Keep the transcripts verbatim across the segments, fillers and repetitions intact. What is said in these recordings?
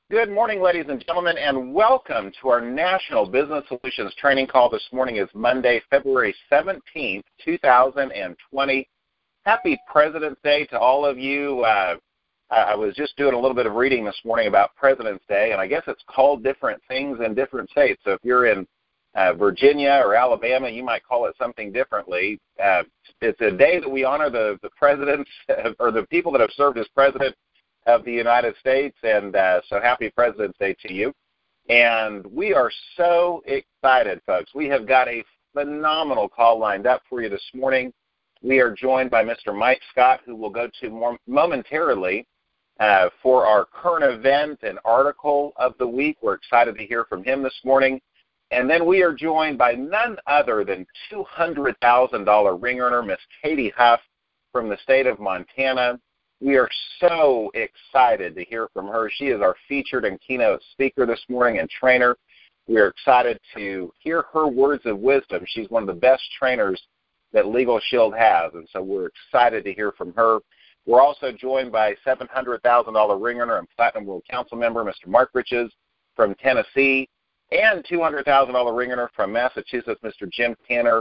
Good morning, ladies and gentlemen, and welcome to our National Business Solutions training call. This morning is Monday, February seventeenth, two thousand twenty. Happy President's Day to all of you. Uh, I was just doing a little bit of reading this morning about President's Day, and I guess it's called different things in different states. So if you're in uh, Virginia or Alabama, you might call it something differently. Uh, it's a day that we honor the, the presidents or the people that have served as president of the United States, and uh, so happy President's Day to you. And we are so excited, folks. We have got a phenomenal call lined up for you this morning. We are joined by Mister Mike Scott, who will go to more momentarily uh, for our current event and article of the week. We're excited to hear from him this morning. And then we are joined by none other than two hundred thousand dollars ring earner, Miss Katie Huff from the state of Montana. We are so excited to hear from her. She is our featured and keynote speaker this morning and trainer. We are excited to hear her words of wisdom. She's one of the best trainers that Legal Shield has, and so we're excited to hear from her. We're also joined by seven hundred thousand dollars ring earner and Platinum World Council member, Mister Mark Riches from Tennessee, and two hundred thousand dollars ring earner from Massachusetts, Mister Jim Tanner,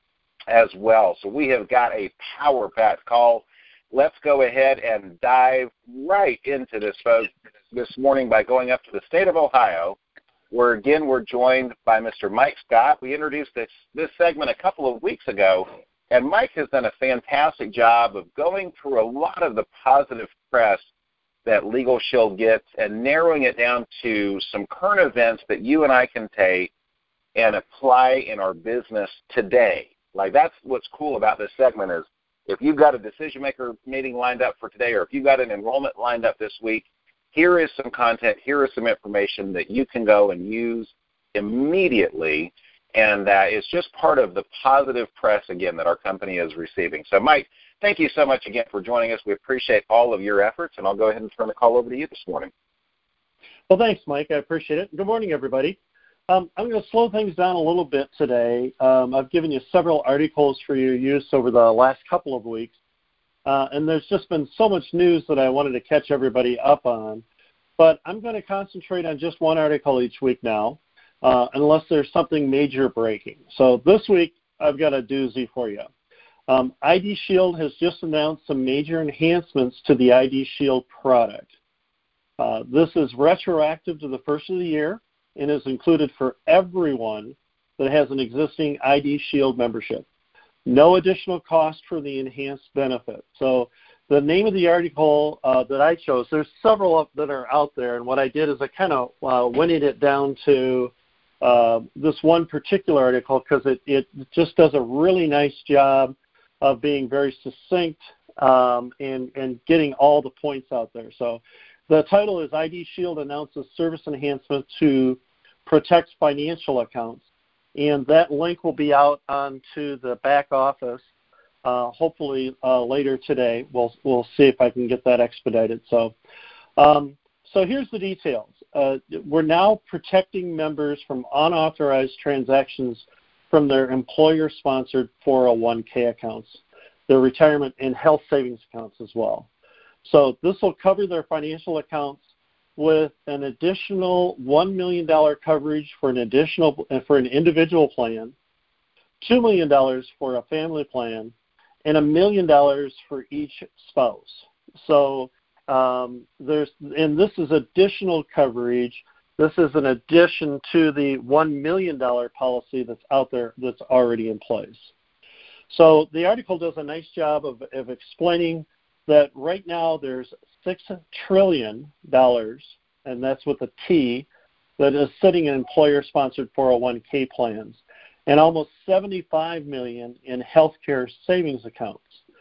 as well. So we have got a power-packed call. Let's go ahead and dive right into this, folks, this morning by going up to the state of Ohio, where, again, we're joined by Mister Mike Scott. We introduced this, this segment a couple of weeks ago, and Mike has done a fantastic job of going through a lot of the positive press that Legal Shield gets and narrowing it down to some current events that you and I can take and apply in our business today. Like, that's what's cool about this segment is, if you've got a decision-maker meeting lined up for today, or if you've got an enrollment lined up this week, here is some content, here is some information that you can go and use immediately, and uh, it's just part of the positive press, again, that our company is receiving. So, Mike, thank you so much again for joining us. We appreciate all of your efforts, and I'll go ahead and turn the call over to you this morning. Well, thanks, Mike. I appreciate it. Good morning, everybody. Um, I'm going to slow things down a little bit today. Um, I've given you several articles for your use over the last couple of weeks, uh, and there's just been so much news that I wanted to catch everybody up on. But I'm going to concentrate on just one article each week now, uh, unless there's something major breaking. So this week, I've got a doozy for you. Um, I D Shield has just announced some major enhancements to the I D Shield product. Uh, this is retroactive to the first of the year, and is included for everyone that has an existing I D Shield membership. No additional cost for the enhanced benefit. So the name of the article uh, that I chose, there's several of that are out there, and what I did is I kind of uh, winnied it down to uh, this one particular article because it, it just does a really nice job of being very succinct um, and, and getting all the points out there. So the title is I D Shield announces service enhancement to protect financial accounts, and that link will be out onto the back office uh, hopefully uh, later today. We'll we'll see if I can get that expedited. So, um, so here's the details. Uh, we're now protecting members from unauthorized transactions from their employer-sponsored four oh one k accounts, their retirement and health savings accounts as well. So this will cover their financial accounts with an additional one million dollars coverage for an additional for an individual plan, two million dollars for a family plan, and a million dollars for each spouse. So um, there's and this is additional coverage. This is an addition to the one million dollars policy that's out there that's already in place. So the article does a nice job of, of explaining that right now there's six trillion dollars, and that's with a T, that is sitting in employer-sponsored four oh one k plans, and almost seventy-five million dollars in healthcare savings accounts.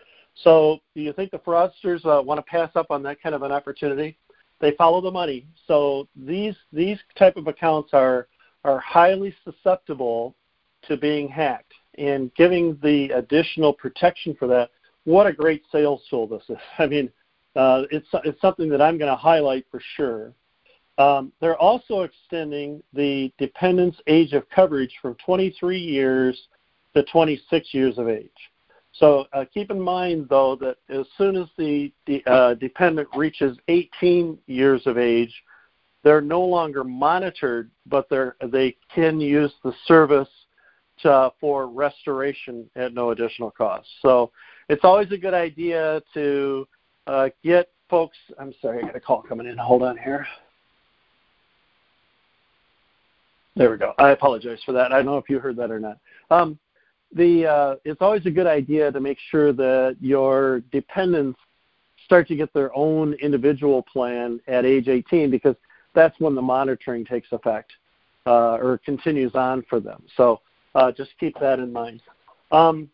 So do you think the fraudsters uh, want to pass up on that kind of an opportunity? They follow the money. So these these type of accounts are are highly susceptible to being hacked, and giving the additional protection for that, what a great sales tool this is. I mean, uh, it's, it's something that I'm going to highlight for sure. Um, they're also extending the dependent's age of coverage from twenty-three years to twenty-six years of age. So uh, keep in mind, though, that as soon as the, the uh, dependent reaches eighteen years of age, they're no longer monitored, but they're, they can use the service to, for restoration at no additional cost. So it's always a good idea to uh, get folks, I'm sorry, I got a call coming in. Hold on here. There we go. I apologize for that. I don't know if you heard that or not. Um, the uh, it's always a good idea to make sure that your dependents start to get their own individual plan at age eighteen, because that's when the monitoring takes effect uh, or continues on for them. So uh, just keep that in mind. Um,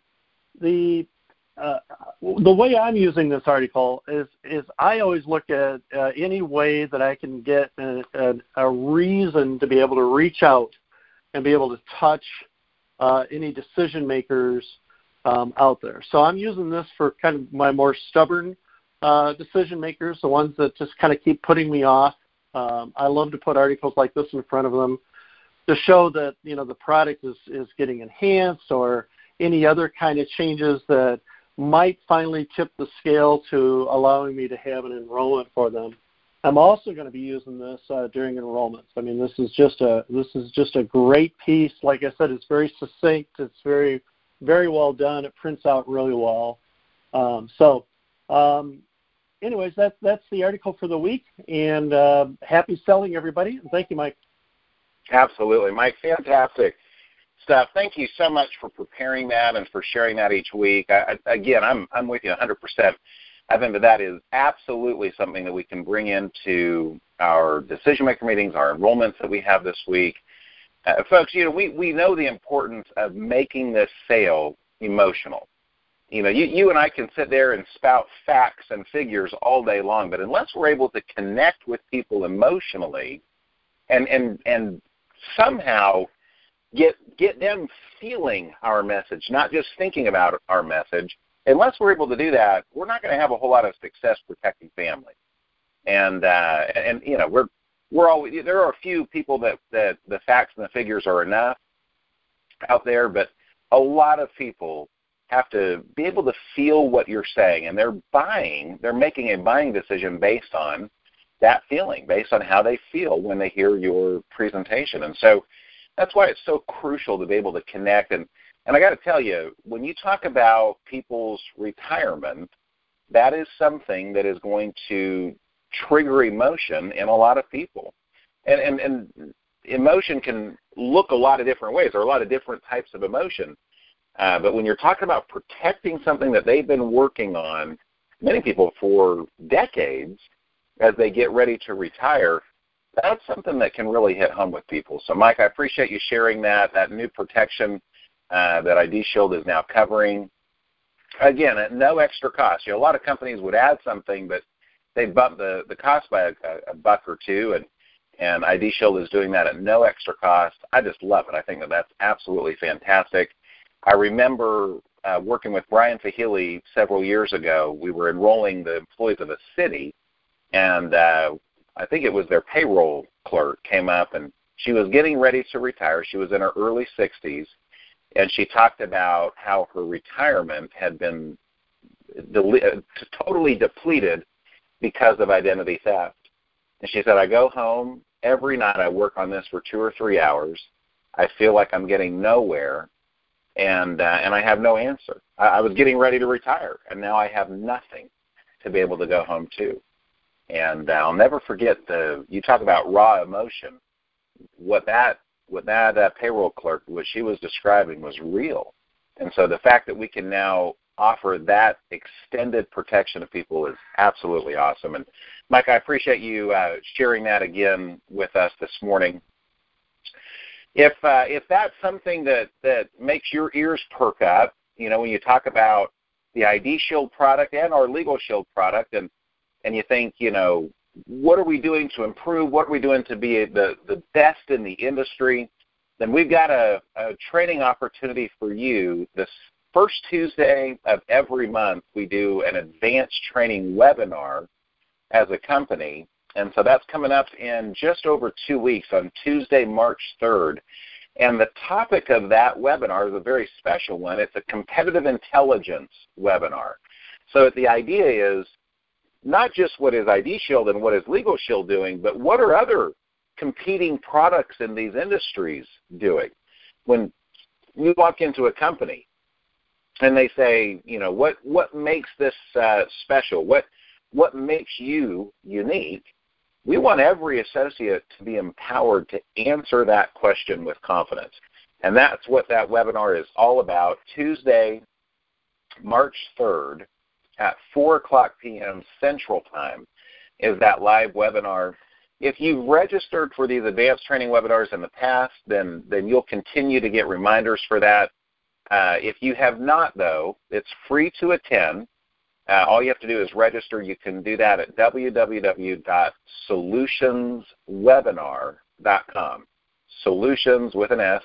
the uh, the way I'm using this article is is I always look at uh, any way that I can get a, a, a reason to be able to reach out and be able to touch uh, any decision makers um, out there. So I'm using this for kind of my more stubborn uh, decision makers, the ones that just kind of keep putting me off. Um, I love to put articles like this in front of them to show that, you know, the product is, is getting enhanced, or any other kind of changes that might finally tip the scale to allowing me to have an enrollment for them. I'm also going to be using this uh, during enrollments. I mean, this is just a this is just a great piece. Like I said, it's very succinct. It's very very well done. It prints out really well. Um, so, um, anyways, that's that's the article for the week. And uh, happy selling, everybody. Thank you, Mike. Absolutely, Mike. Fantastic stuff. Thank you so much for preparing that and for sharing that each week. I, again, I'm I'm with you one hundred percent. I think that that is absolutely something that we can bring into our decision-maker meetings, our enrollments that we have this week. Uh, folks, you know, we, we know the importance of making this sale emotional. You know, you, you and I can sit there and spout facts and figures all day long, but unless we're able to connect with people emotionally and and and somehow get get them feeling our message, not just thinking about our message, unless we're able to do that, we're not going to have a whole lot of success protecting families. And uh, and you know, we're we're always there are a few people that, that the facts and the figures are enough out there, but a lot of people have to be able to feel what you're saying, and they're buying, they're making a buying decision based on that feeling, based on how they feel when they hear your presentation. And so that's why it's so crucial to be able to connect. And, and I got to tell you, when you talk about people's retirement, that is something that is going to trigger emotion in a lot of people. And, and, and emotion can look a lot of different ways. There are a lot of different types of emotion. Uh, but when you're talking about protecting something that they've been working on, many people for decades, as they get ready to retire, that's something that can really hit home with people. So, Mike, I appreciate you sharing that, that new protection uh, that I D Shield is now covering. Again, at no extra cost. You know, a lot of companies would add something, but they bump the, the cost by a, a buck or two, and, and I D Shield is doing that at no extra cost. I just love it. I think that that's absolutely fantastic. I remember uh, working with Brian Fahili several years ago. We were enrolling the employees of a city, and uh, I think it was their payroll clerk came up, and she was getting ready to retire. She was in her early sixties, and she talked about how her retirement had been de- totally depleted because of identity theft. And she said, I go home every night, I work on this for two or three hours. I feel like I'm getting nowhere. And uh, and I have no answer. I, I was getting ready to retire, and now I have nothing to be able to go home to. And uh, I'll never forget the. You talk about raw emotion. What that what that uh, payroll clerk, what she was describing, was real. And so the fact that we can now offer that extended protection to people is absolutely awesome. And Mike, I appreciate you uh, sharing that again with us this morning. If uh, if that's something that, that makes your ears perk up, you know, when you talk about the I D Shield product and our Legal Shield product, and, and you think, you know, what are we doing to improve? What are we doing to be the, the best in the industry? Then we've got a, a training opportunity for you. This first Tuesday of every month, we do an advanced training webinar as a company. And so that's coming up in just over two weeks on Tuesday, March third. And the topic of that webinar is a very special one. It's a competitive intelligence webinar. So the idea is not just what is I D Shield and what is Legal Shield doing, but what are other competing products in these industries doing? When you walk into a company and they say, you know, what, what makes this uh, special? What, what makes you unique? We want every associate to be empowered to answer that question with confidence. And that's what that webinar is all about. Tuesday, March third at four o'clock p.m. Central Time is that live webinar. If you've registered for these advanced training webinars in the past, then, then you'll continue to get reminders for that. Uh, if you have not, though, it's free to attend. Uh, all you have to do is register. You can do that at w w w dot solutions webinar dot com. Solutions with an S,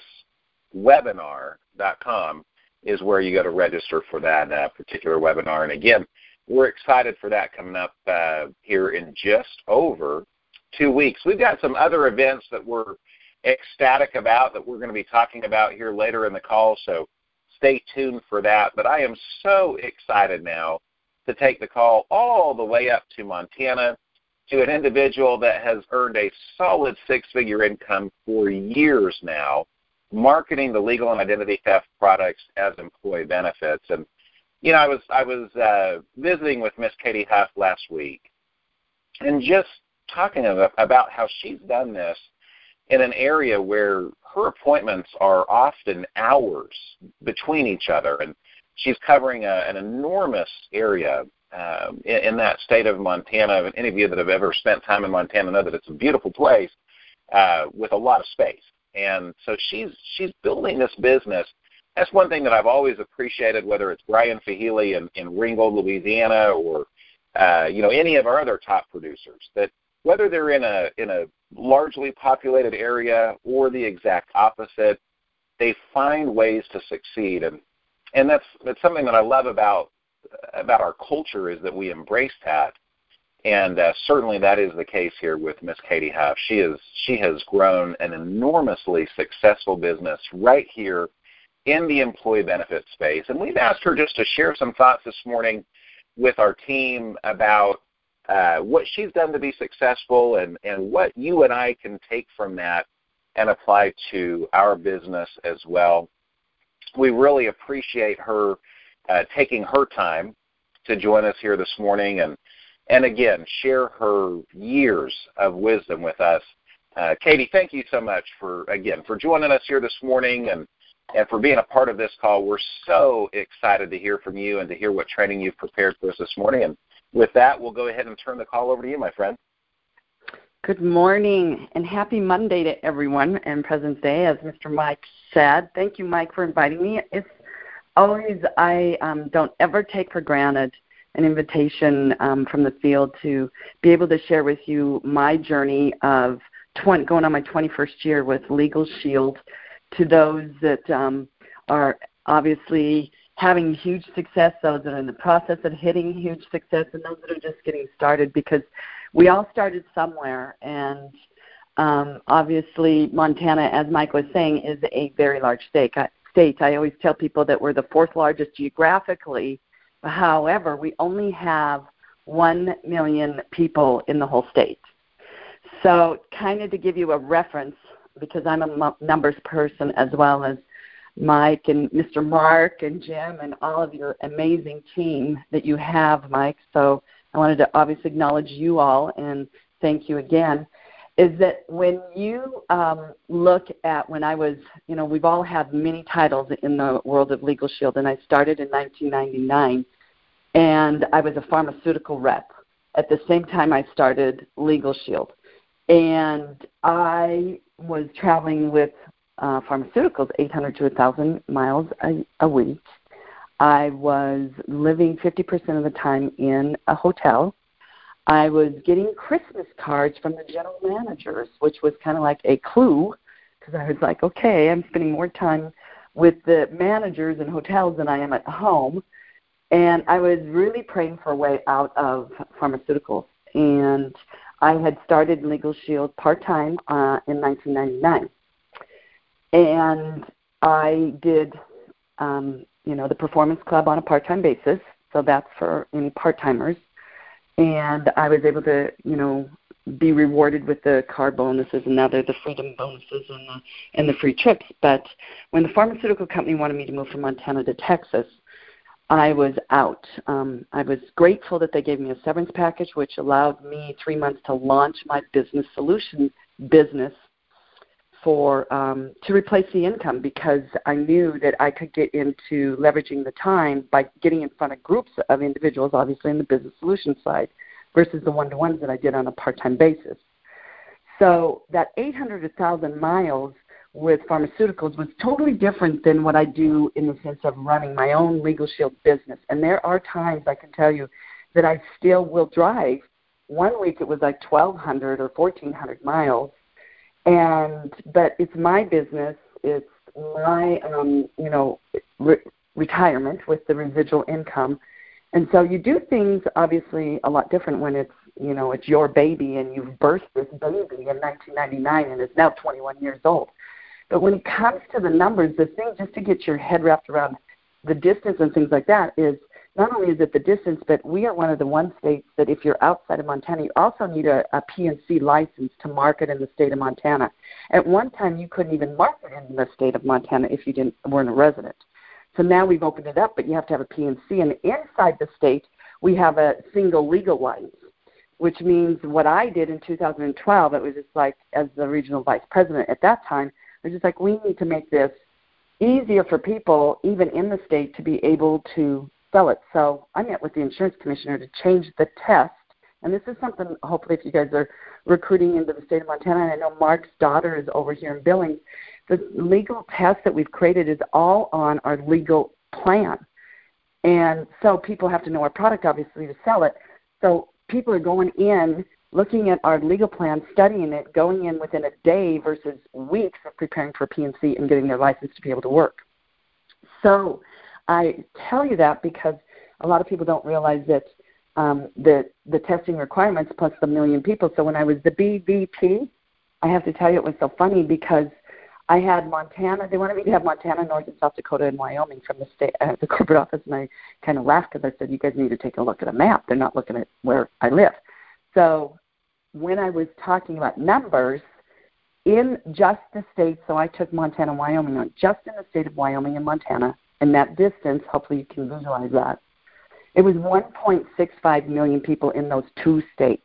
webinar dot com is where you go to register for that uh, particular webinar. And again, we're excited for that coming up uh, here in just over two weeks. We've got some other events that we're ecstatic about that we're going to be talking about here later in the call, so stay tuned for that. But I am so excited now to take the call all the way up to Montana to an individual that has earned a solid six-figure income for years now, marketing the legal and identity theft products as employee benefits. And, you know, I was I was uh, visiting with Miss Katie Huff last week and just talking about how she's done this in an area where her appointments are often hours between each other. And she's covering a, an enormous area um, in, in that state of Montana. And any of you that have ever spent time in Montana know that it's a beautiful place uh, with a lot of space. And so she's she's building this business. That's one thing that I've always appreciated, whether it's Brian Fahili in, in Ringgold, Louisiana, or uh, you know, any of our other top producers, that whether they're in a in a largely populated area or the exact opposite, they find ways to succeed. And and that's that's something that I love about about our culture, is that we embrace that. And uh, certainly that is the case here with Miss Katie Huff. She is she has grown an enormously successful business right here in the employee benefit space. And we've asked her just to share some thoughts this morning with our team about uh, what she's done to be successful, and, and what you and I can take from that and apply to our business as well. We really appreciate her uh, taking her time to join us here this morning and, and again, share her years of wisdom with us. Uh, Katie, thank you so much for, again, for joining us here this morning and, and for being a part of this call. We're so excited to hear from you and to hear what training you've prepared for us this morning. And with that, we'll go ahead and turn the call over to you, my friend. Good morning and happy Monday to everyone and President's Day, as Mister Mike said. Thank you, Mike, for inviting me. It's always, I um, don't ever take for granted an invitation um, from the field to be able to share with you my journey of twenty, going on my twenty-first year with Legal Shield, to those that um, are obviously having huge success, those that are in the process of hitting huge success, and those that are just getting started, because we all started somewhere. And um, obviously Montana, as Mike was saying, is a very large state. I, state. I always tell people that we're the fourth largest geographically. However, we only have one million people in the whole state. So kind of to give you a reference, because I'm a numbers person as well as Mike and Mister Mark and Jim and all of your amazing team that you have, Mike. So I wanted to obviously acknowledge you all and thank you again. Is that when you um, look at when I was, you know, we've all had many titles in the world of Legal Shield, and I started in nineteen ninety-nine, and I was a pharmaceutical rep. At the same time I started Legal Shield, and I was traveling with uh, pharmaceuticals eight hundred to one thousand miles a, a week. I was living fifty percent of the time in a hotel. I was getting Christmas cards from the general managers, which was kind of like a clue, because I was like, okay, I'm spending more time with the managers in hotels than I am at home. And I was really praying for a way out of pharmaceuticals. And I had started Legal Shield part-time uh, in nineteen ninety-nine. And I did, um, you know, the Performance Club on a part-time basis, so that's for any part-timers. And I was able to, you know, be rewarded with the car bonuses, and now they're the freedom bonuses and the, and the free trips. But when the pharmaceutical company wanted me to move from Montana to Texas, I was out. Um, I was grateful that they gave me a severance package, which allowed me three months to launch my business solution business for um, to replace the income, because I knew that I could get into leveraging the time by getting in front of groups of individuals, obviously in the business solution side, versus the one-to-ones that I did on a part-time basis. So that eight hundred to one thousand miles with pharmaceuticals was totally different than what I do in the sense of running my own Legal Shield business. And there are times, I can tell you, that I still will drive. One week it was like twelve hundred or fourteen hundred miles. And but it's my business. It's my, um, you know, re- retirement with the residual income. And so you do things, obviously, a lot different when it's, you know, it's your baby and you've birthed this baby in nineteen ninety-nine and it's now twenty-one years old. But when it comes to the numbers, the thing just to get your head wrapped around the distance and things like that is not only is it the distance, but we are one of the one states that if you're outside of Montana, you also need a, a P N C license to market in the state of Montana. At one time, you couldn't even market in the state of Montana if you didn't weren't a resident. So now we've opened it up, but you have to have a P N C. And inside the state, we have a single legal license, which means what I did in two thousand twelve, it was just like, as the regional vice president at that time, it was just like, we need to make this easier for people, even in the state, to be able to sell it. So I met with the insurance commissioner to change the test. And this is something, hopefully, if you guys are recruiting into the state of Montana, and I know Mark's daughter is over here in Billings, the legal test that we've created is all on our legal plan. And so people have to know our product, obviously, to sell it. So people are going in, looking at our legal plan, studying it, going in within a day versus weeks of preparing for a P N C and getting their license to be able to work. So I tell you that because a lot of people don't realize that um, the, the testing requirements plus the million people. So when I was the B V P, I have to tell you it was so funny because I had Montana. They wanted me to have Montana, North and South Dakota, and Wyoming from the state, uh, the corporate office, and I kind of laughed because I said, you guys need to take a look at a map. They're not looking at where I live. So when I was talking about numbers, in just the state, so I took Montana and Wyoming on, just in the state of Wyoming and Montana, and that distance, hopefully you can visualize that, it was one point six five million people in those two states.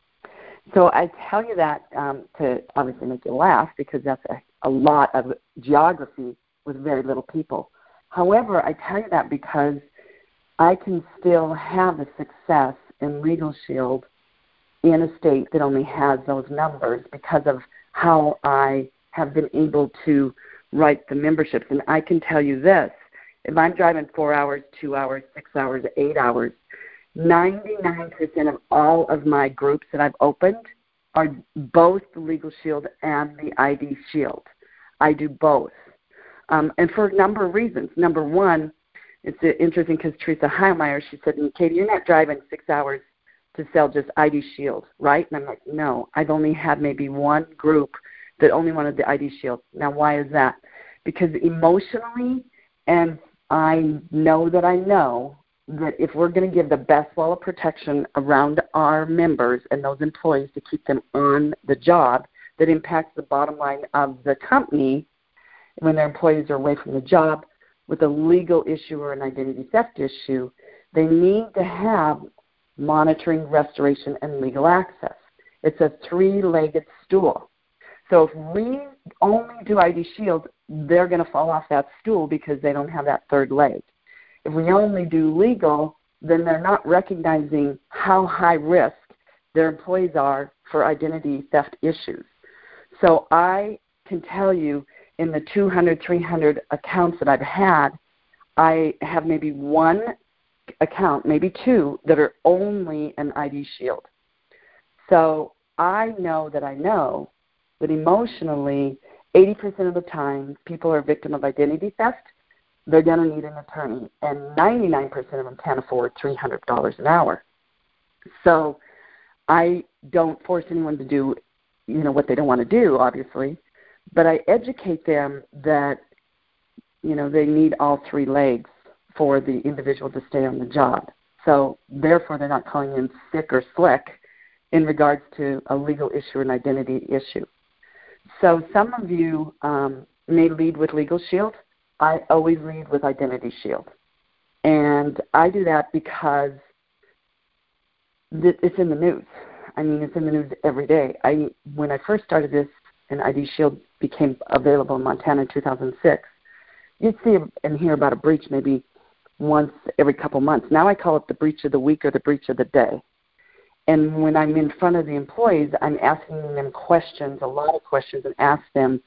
So I tell you that um, to obviously make you laugh because that's a, a lot of geography with very little people. However, I tell you that because I can still have the success in Legal Shield in a state that only has those numbers because of how I have been able to write the memberships. And I can tell you this, if I'm driving four hours, two hours, six hours, eight hours, ninety-nine percent of all of my groups that I've opened are both the Legal Shield and the I D Shield. I do both. Um, and for a number of reasons. Number one, it's interesting because Teresa Heilmeyer, she said, Katie, you're not driving six hours to sell just I D Shield, right? And I'm like, no, I've only had maybe one group that only wanted the I D Shield. Now, why is that? Because emotionally, and I know that I know that if we're going to give the best wall of protection around our members and those employees to keep them on the job that impacts the bottom line of the company when their employees are away from the job with a legal issue or an identity theft issue, they need to have monitoring, restoration, and legal access. It's a three-legged stool. So if we only do I D Shield, they're going to fall off that stool because they don't have that third leg. If we only do legal, then they're not recognizing how high risk their employees are for identity theft issues. So I can tell you in the two hundred, three hundred accounts that I've had, I have maybe one account, maybe two, that are only an I D Shield. So I know that I know that emotionally, eighty percent of the time, people are a victim of identity theft. They're going to need an attorney, and ninety-nine percent of them can't afford three hundred dollars an hour. So I don't force anyone to do, you know, what they don't want to do, obviously, but I educate them that, you know, they need all three legs for the individual to stay on the job. So therefore, they're not calling in sick or slick in regards to a legal issue or an identity issue. So some of you um, may lead with Legal Shield. I always lead with Identity Shield. And I do that because it's in the news. I mean, it's in the news every day. I when I first started this and I D Shield became available in Montana in two thousand six, you'd see and hear about a breach maybe once every couple months. Now I call it the breach of the week or the breach of the day. And when I'm in front of the employees, I'm asking them questions, a lot of questions, and ask them,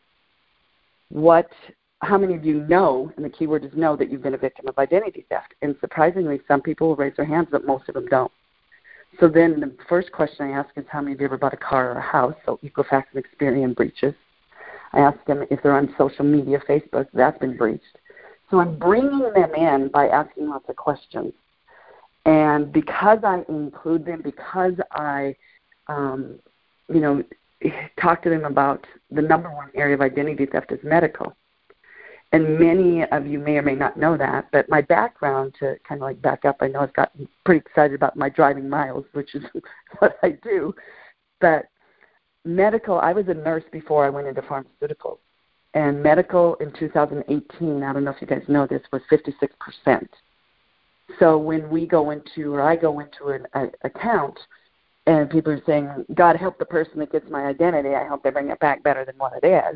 what, how many of you know, and the key word is know, that you've been a victim of identity theft? And surprisingly, some people will raise their hands, but most of them don't. So then the first question I ask is, how many of you ever bought a car or a house? So Equifax and Experian breaches. I ask them if they're on social media, Facebook, that's been breached. So I'm bringing them in by asking lots of questions. And because I include them, because I, um, you know, talk to them about the number one area of identity theft is medical. And many of you may or may not know that, but my background, to kind of like back up, I know I've gotten pretty excited about my driving miles, which is what I do. But medical, I was a nurse before I went into pharmaceuticals. And medical in two thousand eighteen, I don't know if you guys know this, was fifty-six percent. So when we go into, or I go into an a, account, and people are saying, God help the person that gets my identity, I hope they bring it back better than what it is,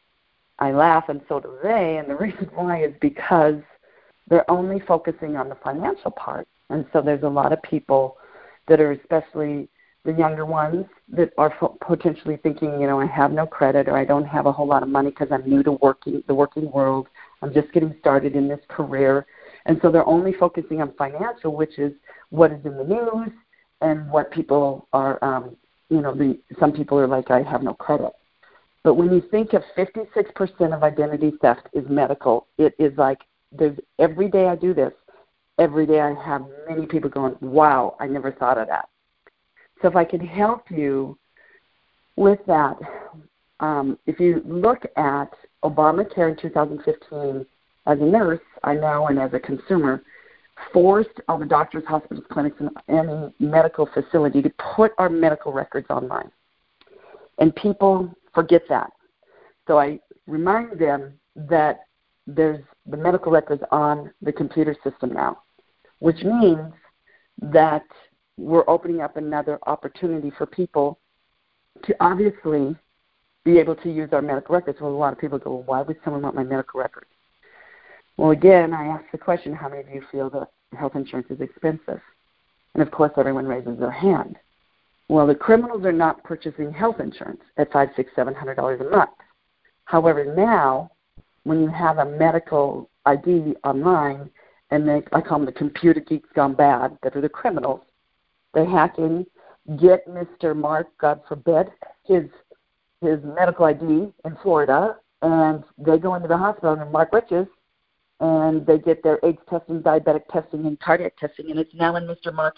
I laugh, and so do they. And the reason why is because they're only focusing on the financial part. And so there's a lot of people that are, especially the younger ones, that are potentially thinking, you know, I have no credit, or I don't have a whole lot of money because I'm new to working the working world. I'm just getting started in this career. And so they're only focusing on financial, which is what is in the news and what people are, um, you know, the, some people are like, I have no credit. But when you think of fifty-six percent of identity theft is medical, it is like there's every day I do this, every day I have many people going, wow, I never thought of that. So if I could help you with that, um, if you look at Obamacare in two thousand fifteen, as a nurse, I know, and as a consumer, forced all the doctors, hospitals, clinics, and any medical facility to put our medical records online. And people forget that. So I remind them that there's the medical records on the computer system now, which means that we're opening up another opportunity for people to obviously be able to use our medical records. Well, a lot of people go, well, why would someone want my medical records? Well, again, I ask the question, how many of you feel that health insurance is expensive? And, of course, everyone raises their hand. Well, the criminals are not purchasing health insurance at five, six, seven hundred dollars a month. However, now, when you have a medical I D online, and they, I call them the computer geeks gone bad, that are the criminals, they hack in, get Mister Mark, God forbid, his his medical I D in Florida, and they go into the hospital and Mark Riches, and they get their AIDS testing, diabetic testing, and cardiac testing, and it's now in Mister Mark's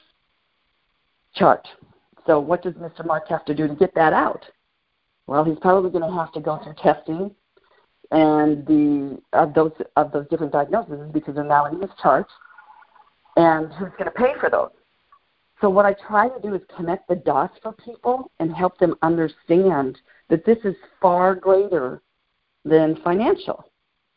chart. So what does Mister Mark have to do to get that out? Well, he's probably going to have to go through testing and the of those of those different diagnoses because they're now in his charts. And who's going to pay for those? So what I try to do is connect the dots for people and help them understand that this is far greater than financial.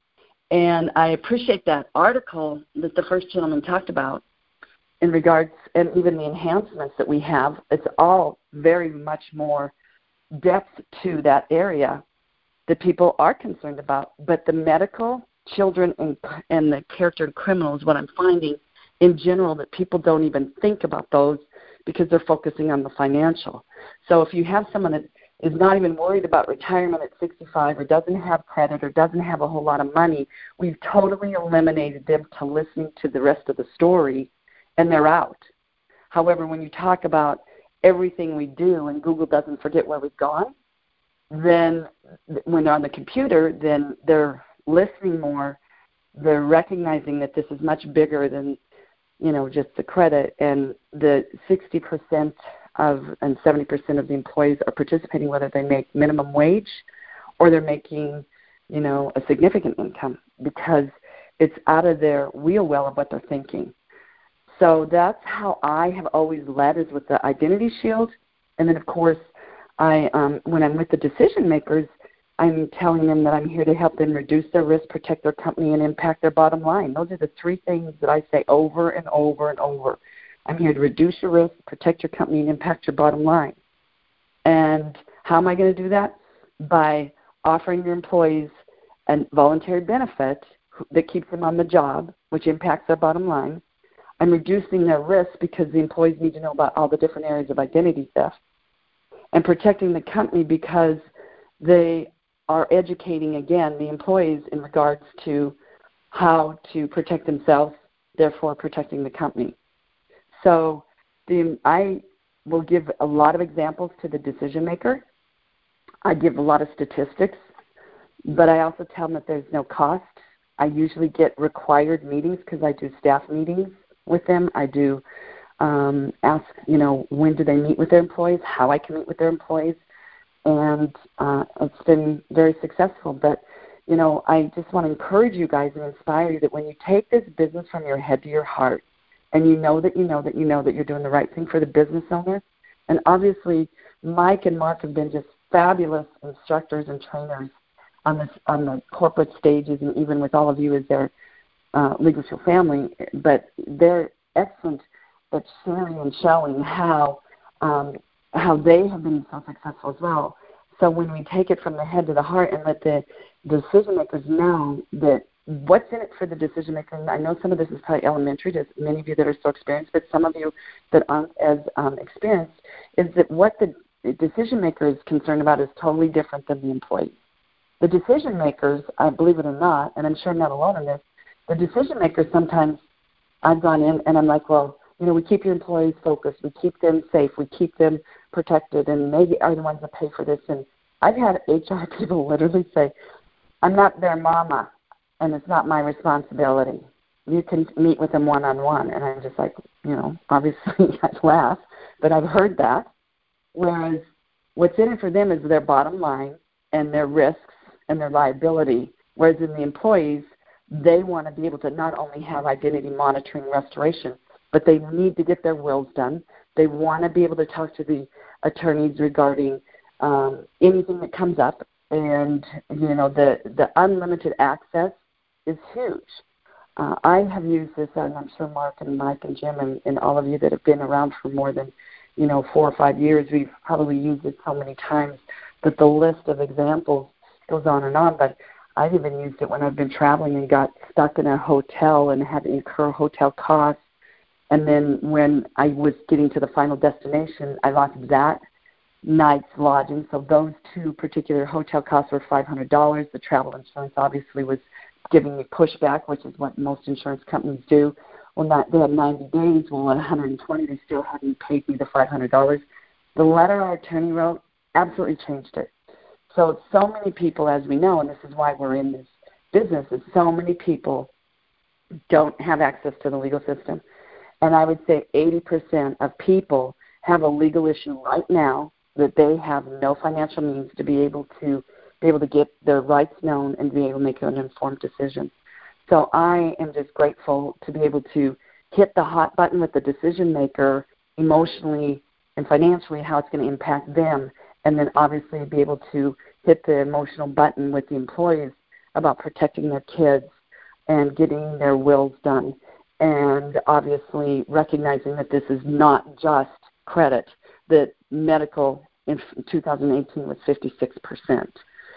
And I appreciate that article that the first gentleman talked about in regards, and even the enhancements that we have. It's all very much more depth to that area that people are concerned about. But the medical, children, and, and the character and criminals, what I'm finding in general, that people don't even think about those because they're focusing on the financial. So if you have someone that is not even worried about retirement at sixty-five, or doesn't have credit, or doesn't have a whole lot of money, we've totally eliminated them to listening to the rest of the story, and they're out. However, when you talk about everything we do and Google doesn't forget where we've gone, then when they're on the computer, then they're listening more. They're recognizing that this is much bigger than, you know, just the credit. And the sixty percent of and seventy percent of the employees are participating, whether they make minimum wage or they're making, you know, a significant income, because it's out of their wheel well of what they're thinking. So that's how I have always led, is with the Identity Shield And then, of course, I um, when I'm with the decision makers, I'm telling them that I'm here to help them reduce their risk, protect their company, and impact their bottom line. Those are the three things that I say over and over and over. I'm here to reduce your risk, protect your company, and impact your bottom line. And how am I going to do that? By offering your employees a voluntary benefit that keeps them on the job, which impacts their bottom line. I'm reducing their risk because the employees need to know about all the different areas of identity theft. And protecting the company because they are educating, again, the employees in regards to how to protect themselves, therefore protecting the company. So the, I will give a lot of examples to the decision maker. I give a lot of statistics, but I also tell them that there's no cost. I usually get required meetings because I do staff meetings with them. I do um, ask, you know, when do they meet with their employees, how I can meet with their employees, and uh, it's been very successful. But, you know, I just want to encourage you guys and inspire you that when you take this business from your head to your heart, and you know that you know that you know that you're doing the right thing for the business owner, and obviously Mike and Mark have been just fabulous instructors and trainers on this on the corporate stages, and even with all of you as their uh, Legal Shield family. But they're excellent at sharing and showing how um, how they have been so successful as well. So when we take it from the head to the heart and let the decision makers know that what's in it for the decision maker, and I know some of this is probably elementary to many of you that are so experienced, but some of you that aren't as um, experienced, is that what the decision maker is concerned about is totally different than the employee. The decision makers, I believe it or not, and I'm sure I'm not alone in this, the decision makers sometimes I've gone in and I'm like, well, you know, we keep your employees focused, we keep them safe, we keep them protected, and they are the ones that pay for this. And I've had H R people literally say, I'm not their mama, and it's not my responsibility. You can meet with them one-on-one. And I'm just like, you know, obviously I laugh, but I've heard that. Whereas what's in it for them is their bottom line and their risks and their liability, whereas in the employees, they want to be able to not only have identity monitoring restoration, but they need to get their wills done. They want to be able to talk to the attorneys regarding um, anything that comes up. And, you know, the, the unlimited access is huge. Uh, I have used this, and I'm sure Mark and Mike and Jim and, and all of you that have been around for more than, you know, four or five years, we've probably used it so many times that the list of examples goes on and on. But I've even used it when I've been traveling and got stuck in a hotel and had to incur hotel costs. And then when I was getting to the final destination, I lost that night's lodging. So those two particular hotel costs were five hundred dollars. The travel insurance obviously was giving me pushback, which is what most insurance companies do. Well, not, they had ninety days. Well, at one hundred twenty, they still hadn't paid me the five hundred dollars. The letter our attorney wrote absolutely changed it. So so many people, as we know, and this is why we're in this business, is so many people don't have access to the legal system. And I would say eighty percent of people have a legal issue right now that they have no financial means to be able to be able to get their rights known and be able to make an informed decision. So I am just grateful to be able to hit the hot button with the decision maker emotionally and financially, how it's going to impact them, and then obviously be able to hit the emotional button with the employees about protecting their kids and getting their wills done, and obviously recognizing that this is not just credit, that medical in two thousand eighteen was fifty-six percent.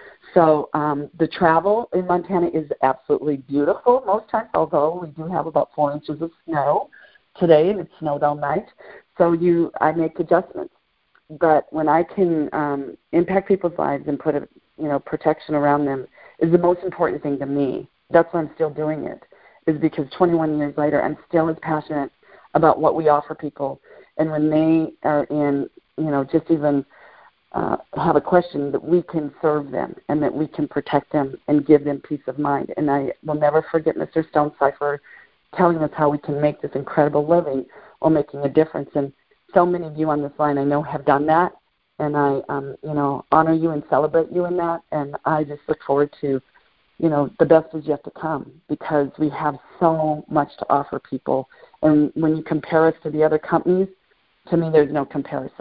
So um, the travel in Montana is absolutely beautiful most times, although we do have about four inches of snow today, and it snowed all night. So you, I make adjustments. But when I can um, impact people's lives and put a you know protection around them is the most important thing to me. That's why I'm still doing it, is because twenty-one years later, I'm still as passionate about what we offer people. And when they are in, you know, just even uh, have a question, that we can serve them and that we can protect them and give them peace of mind. And I will never forget Mister Stonecipher telling us how we can make this incredible living while making a difference. And so many of you on this line I know have done that. And I, um, you know, honor you and celebrate you in that. And I just look forward to, you know, the best is yet to come, because we have so much to offer people. And when you compare us to the other companies, to me, there's no comparison.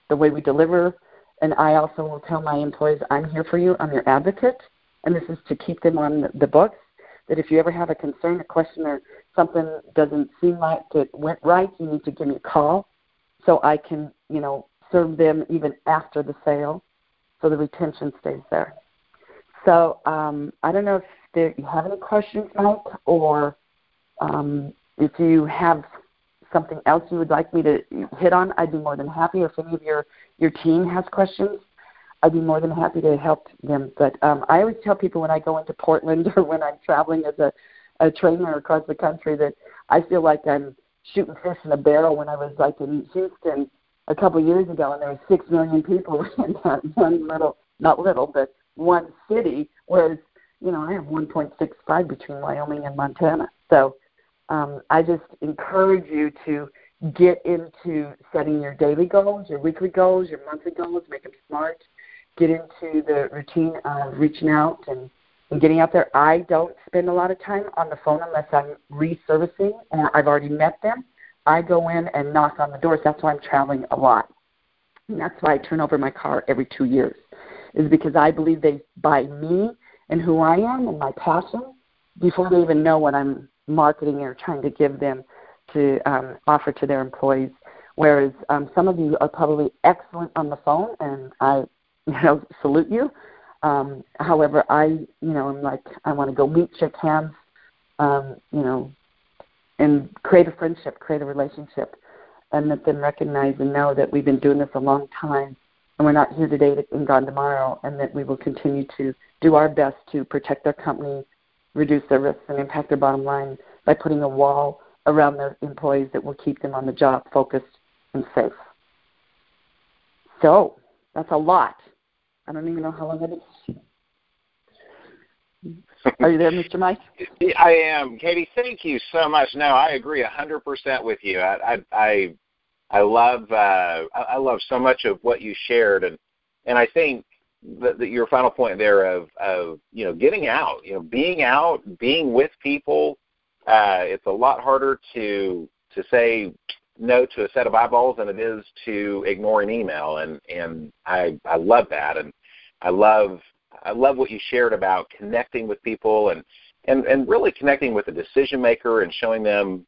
the way we deliver. And I also will tell my employees, I'm here for you. I'm your advocate. And this is to keep them on the books, that if you ever have a concern, a question, or something doesn't seem like it went right, you need to give me a call so I can, you know, serve them even after the sale so the retention stays there. So um, I don't know if there, you have any questions, Mike, or um, if you have something else you would like me to hit on, I'd be more than happy. Or if any of your, your team has questions, I'd be more than happy to help them. But um, I always tell people when I go into Portland or when I'm traveling as a, a trainer across the country that I feel like I'm shooting fish in a barrel. When I was like in Houston a couple of years ago and there were six million people in that one little, not little, but one city, whereas, you know, I have one point six five between Wyoming and Montana. So um, I just encourage you to get into setting your daily goals, your weekly goals, your monthly goals, make them smart. Get into the routine of reaching out and, and getting out there. I don't spend a lot of time on the phone unless I'm reservicing and I've already met them. I go in and knock on the doors. That's why I'm traveling a lot. And that's why I turn over my car every two years, is because I believe they buy me and who I am and my passion before they even know what I'm marketing or trying to give them to um, offer to their employees. Whereas um, some of you are probably excellent on the phone, and I you know, salute you. Um, however, I, you know, I'm like, I want to go meet, shake hands, um, you know, and create a friendship, create a relationship, and let them recognize and know that we've been doing this a long time, and we're not here today and gone tomorrow, and that we will continue to do our best to protect their company, reduce their risks, and impact their bottom line by putting a wall around their employees that will keep them on the job focused and safe. So that's a lot. I don't even know how long it is. Are you there, Mister Mike? I am. Katie, thank you so much. No, I agree one hundred percent with you. I I I, I love uh, I love so much of what you shared, and and I think that, that your final point there of of you know getting out, you know, being out, being with people. Uh, it's a lot harder to to say no to a set of eyeballs than it is to ignore an email, and and I I love that, and I love I love what you shared about connecting with people and and and really connecting with the decision maker and showing them,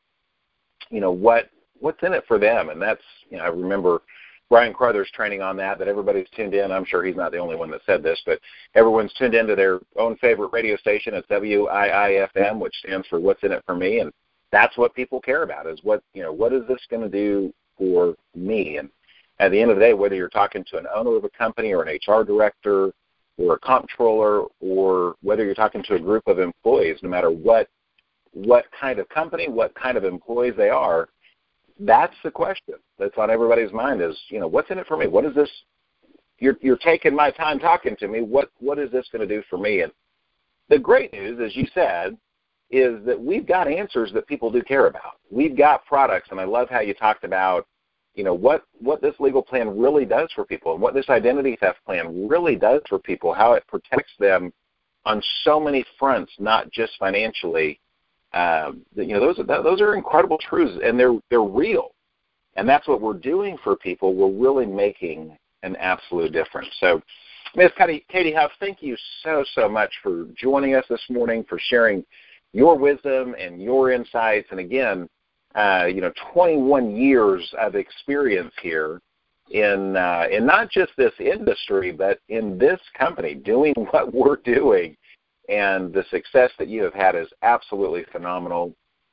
you know, what what's in it for them. And that's, you know, I remember Brian Crothers training on that, that everybody's tuned in. I'm sure he's not the only one that said this, but everyone's tuned into their own favorite radio station. It's W I I F M, which stands for What's in It for Me. And that's what people care about, is what, you know, what is this going to do for me? And at the end of the day, whether you're talking to an owner of a company or an H R director or a comptroller, or whether you're talking to a group of employees, no matter what what kind of company, what kind of employees they are, that's the question that's on everybody's mind is, you know, what's in it for me? What is this? You're, you're taking my time talking to me. What What is this going to do for me? And the great news, as you said, is that we've got answers that people do care about. We've got products, and I love how you talked about, you know, what, what this legal plan really does for people and what this identity theft plan really does for people, how it protects them on so many fronts, not just financially. Um, you know, those are, those are incredible truths, and they're they're real, and that's what we're doing for people. We're really making an absolute difference. So, Miz Katie, Katie Huff, thank you so so much for joining us this morning, for sharing your wisdom and your insights, and again, uh, you know, twenty-one years of experience here in uh, in not just this industry, but in this company, doing what we're doing. And the success that you have had is absolutely phenomenal.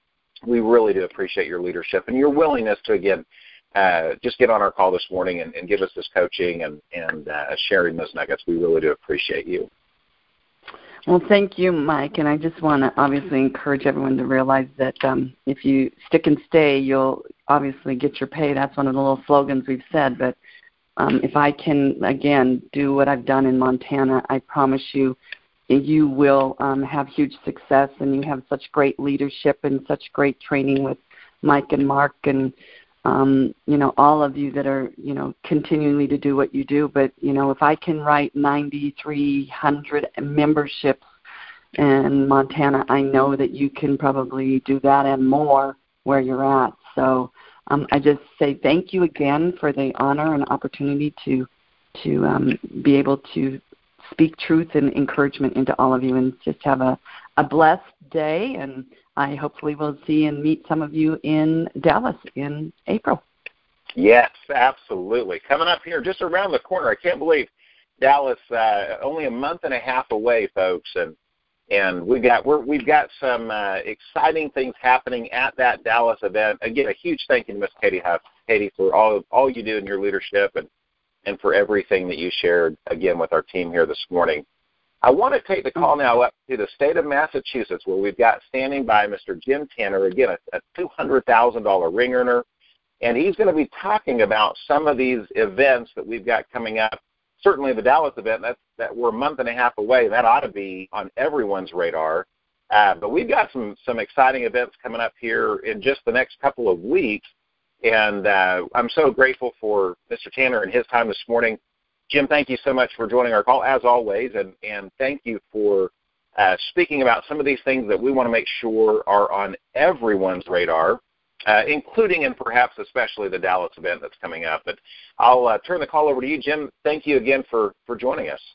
We really do appreciate your leadership and your willingness to, again, uh, just get on our call this morning and, and give us this coaching and, and uh, sharing those nuggets. We really do appreciate you. Well, thank you, Mike. And I just want to obviously encourage everyone to realize that um, if you stick and stay, you'll obviously get your pay. That's one of the little slogans we've said. But um, if I can, again, do what I've done in Montana, I promise you, you will um, have huge success, and you have such great leadership and such great training with Mike and Mark and, um, you know, all of you that are, you know, continually to do what you do. But, you know, if I can write ninety-three hundred memberships in Montana, I know that you can probably do that and more where you're at. So um, I just say thank you again for the honor and opportunity to to um, be able to speak truth and encouragement into all of you, and just have a, a blessed day. And I hopefully will see and meet some of you in Dallas in April. Yes, absolutely. Coming up here just around the corner. I can't believe Dallas, uh, only a month and a half away, folks, and and we've got we're, we've got some uh, exciting things happening at that Dallas event. Again, a huge thank you to Miss Katie Huff, Katie, for all all you do in your leadership and and for everything that you shared again with our team here this morning. I want to take the call now up to the state of Massachusetts, where we've got standing by Mister Jim Tanner, again a, a two hundred thousand dollars ring earner, and he's going to be talking about some of these events that we've got coming up. Certainly the Dallas event, that's, that we're a month and a half away, that ought to be on everyone's radar. Uh, but we've got some, some exciting events coming up here in just the next couple of weeks, and uh, I'm so grateful for Mister Tanner and his time this morning. Jim, thank you so much for joining our call, as always, and, and thank you for uh, speaking about some of these things that we want to make sure are on everyone's radar. Uh, including and perhaps especially the Dallas event that's coming up. But I'll uh, turn the call over to you, Jim. Thank you again for, for joining us.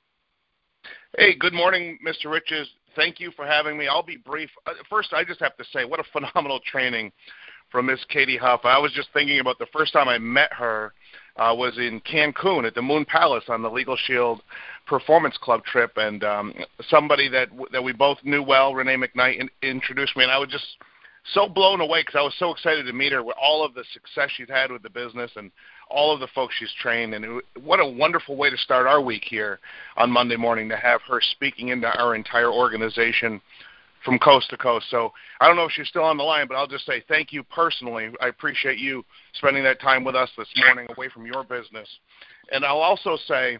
Hey, good morning, Mister Riches. Thank you for having me. I'll be brief. Uh, first, I just have to say, what a phenomenal training from Miss Katie Huff. I was just thinking about the first time I met her uh, was in Cancun at the Moon Palace on the Legal Shield Performance Club trip, and um, somebody that that we both knew well, Renee McKnight, in, introduced me, and I was just so blown away because I was so excited to meet her with all of the success she's had with the business and all of the folks she's trained. And it, what a wonderful way to start our week here on Monday morning, to have her speaking into our entire organization from coast to coast. So I don't know if she's still on the line, but I'll just say thank you personally. I appreciate you spending that time with us this morning away from your business. And I'll also say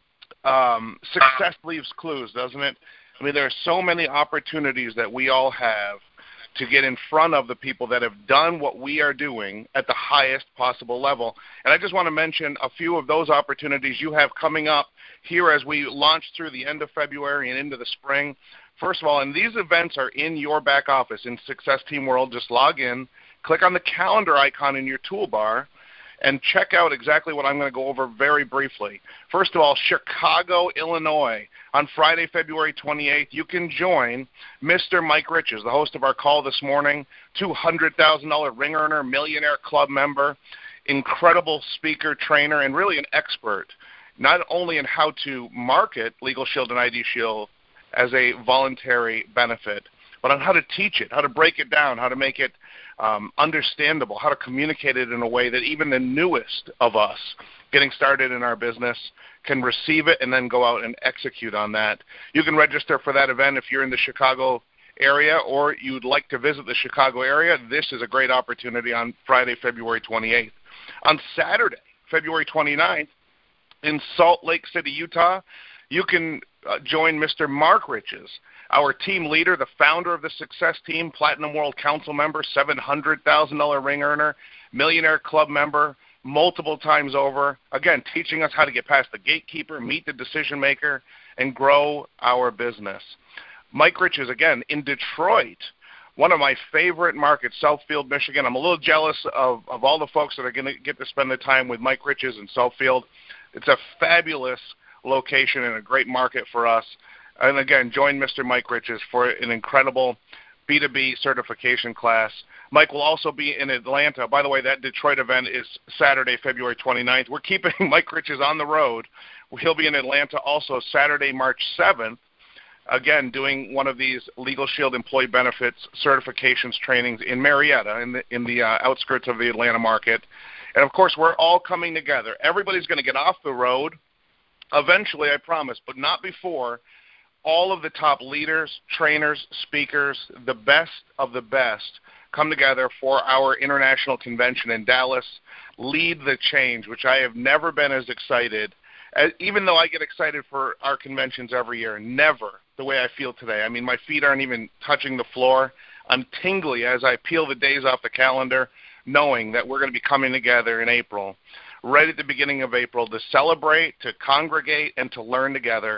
um, success leaves clues, doesn't it? I mean, there are so many opportunities that we all have to get in front of the people that have done what we are doing at the highest possible level. And I just want to mention a few of those opportunities you have coming up here as we launch through the end of February and into the spring. First of all, and these events are in your back office in Success Team World. Just log in, click on the calendar icon in your toolbar, and check out exactly what I'm going to go over very briefly. First of all, Chicago, Illinois. On Friday, February twenty-eighth, you can join Mister Mike Riches, the host of our call this morning, two hundred thousand dollars ring earner, millionaire club member, incredible speaker, trainer, and really an expert, not only in how to market Legal Shield and I D Shield as a voluntary benefit, but on how to teach it, how to break it down, how to make it um, understandable, how to communicate it in a way that even the newest of us getting started in our business can receive it and then go out and execute on that. You can register for that event if you're in the Chicago area or you'd like to visit the Chicago area. This is a great opportunity on Friday, February twenty-eighth. On Saturday, February twenty-ninth, in Salt Lake City, Utah, you can uh, join Mister Mark Riches, our team leader, the founder of the Success Team, Platinum World Council member, seven hundred thousand dollars ring earner, millionaire club member, multiple times over, again, teaching us how to get past the gatekeeper, meet the decision maker, and grow our business. Mike Riches, again, in Detroit, one of my favorite markets, Southfield, Michigan. I'm a little jealous of, of all the folks that are going to get to spend the time with Mike Riches in Southfield. It's a fabulous location and a great market for us. And again, join Mister Mike Riches for an incredible B two B certification class. Mike will also be in Atlanta. By the way, that Detroit event is Saturday, February twenty-ninth. We're keeping Mike Riches on the road. He'll be in Atlanta also Saturday, March seventh, again, doing one of these Legal Shield Employee Benefits certifications trainings in Marietta, in the, in the uh, outskirts of the Atlanta market. And, of course, we're all coming together. Everybody's going to get off the road eventually, I promise, but not before all of the top leaders, trainers, speakers, the best of the best come together for our international convention in Dallas, Lead the Change, which I have never been as excited, as, even though I get excited for our conventions every year, never the way I feel today. I mean, my feet aren't even touching the floor. I'm tingly as I peel the days off the calendar, knowing that we're going to be coming together in April, right at the beginning of April, to celebrate, to congregate, and to learn together.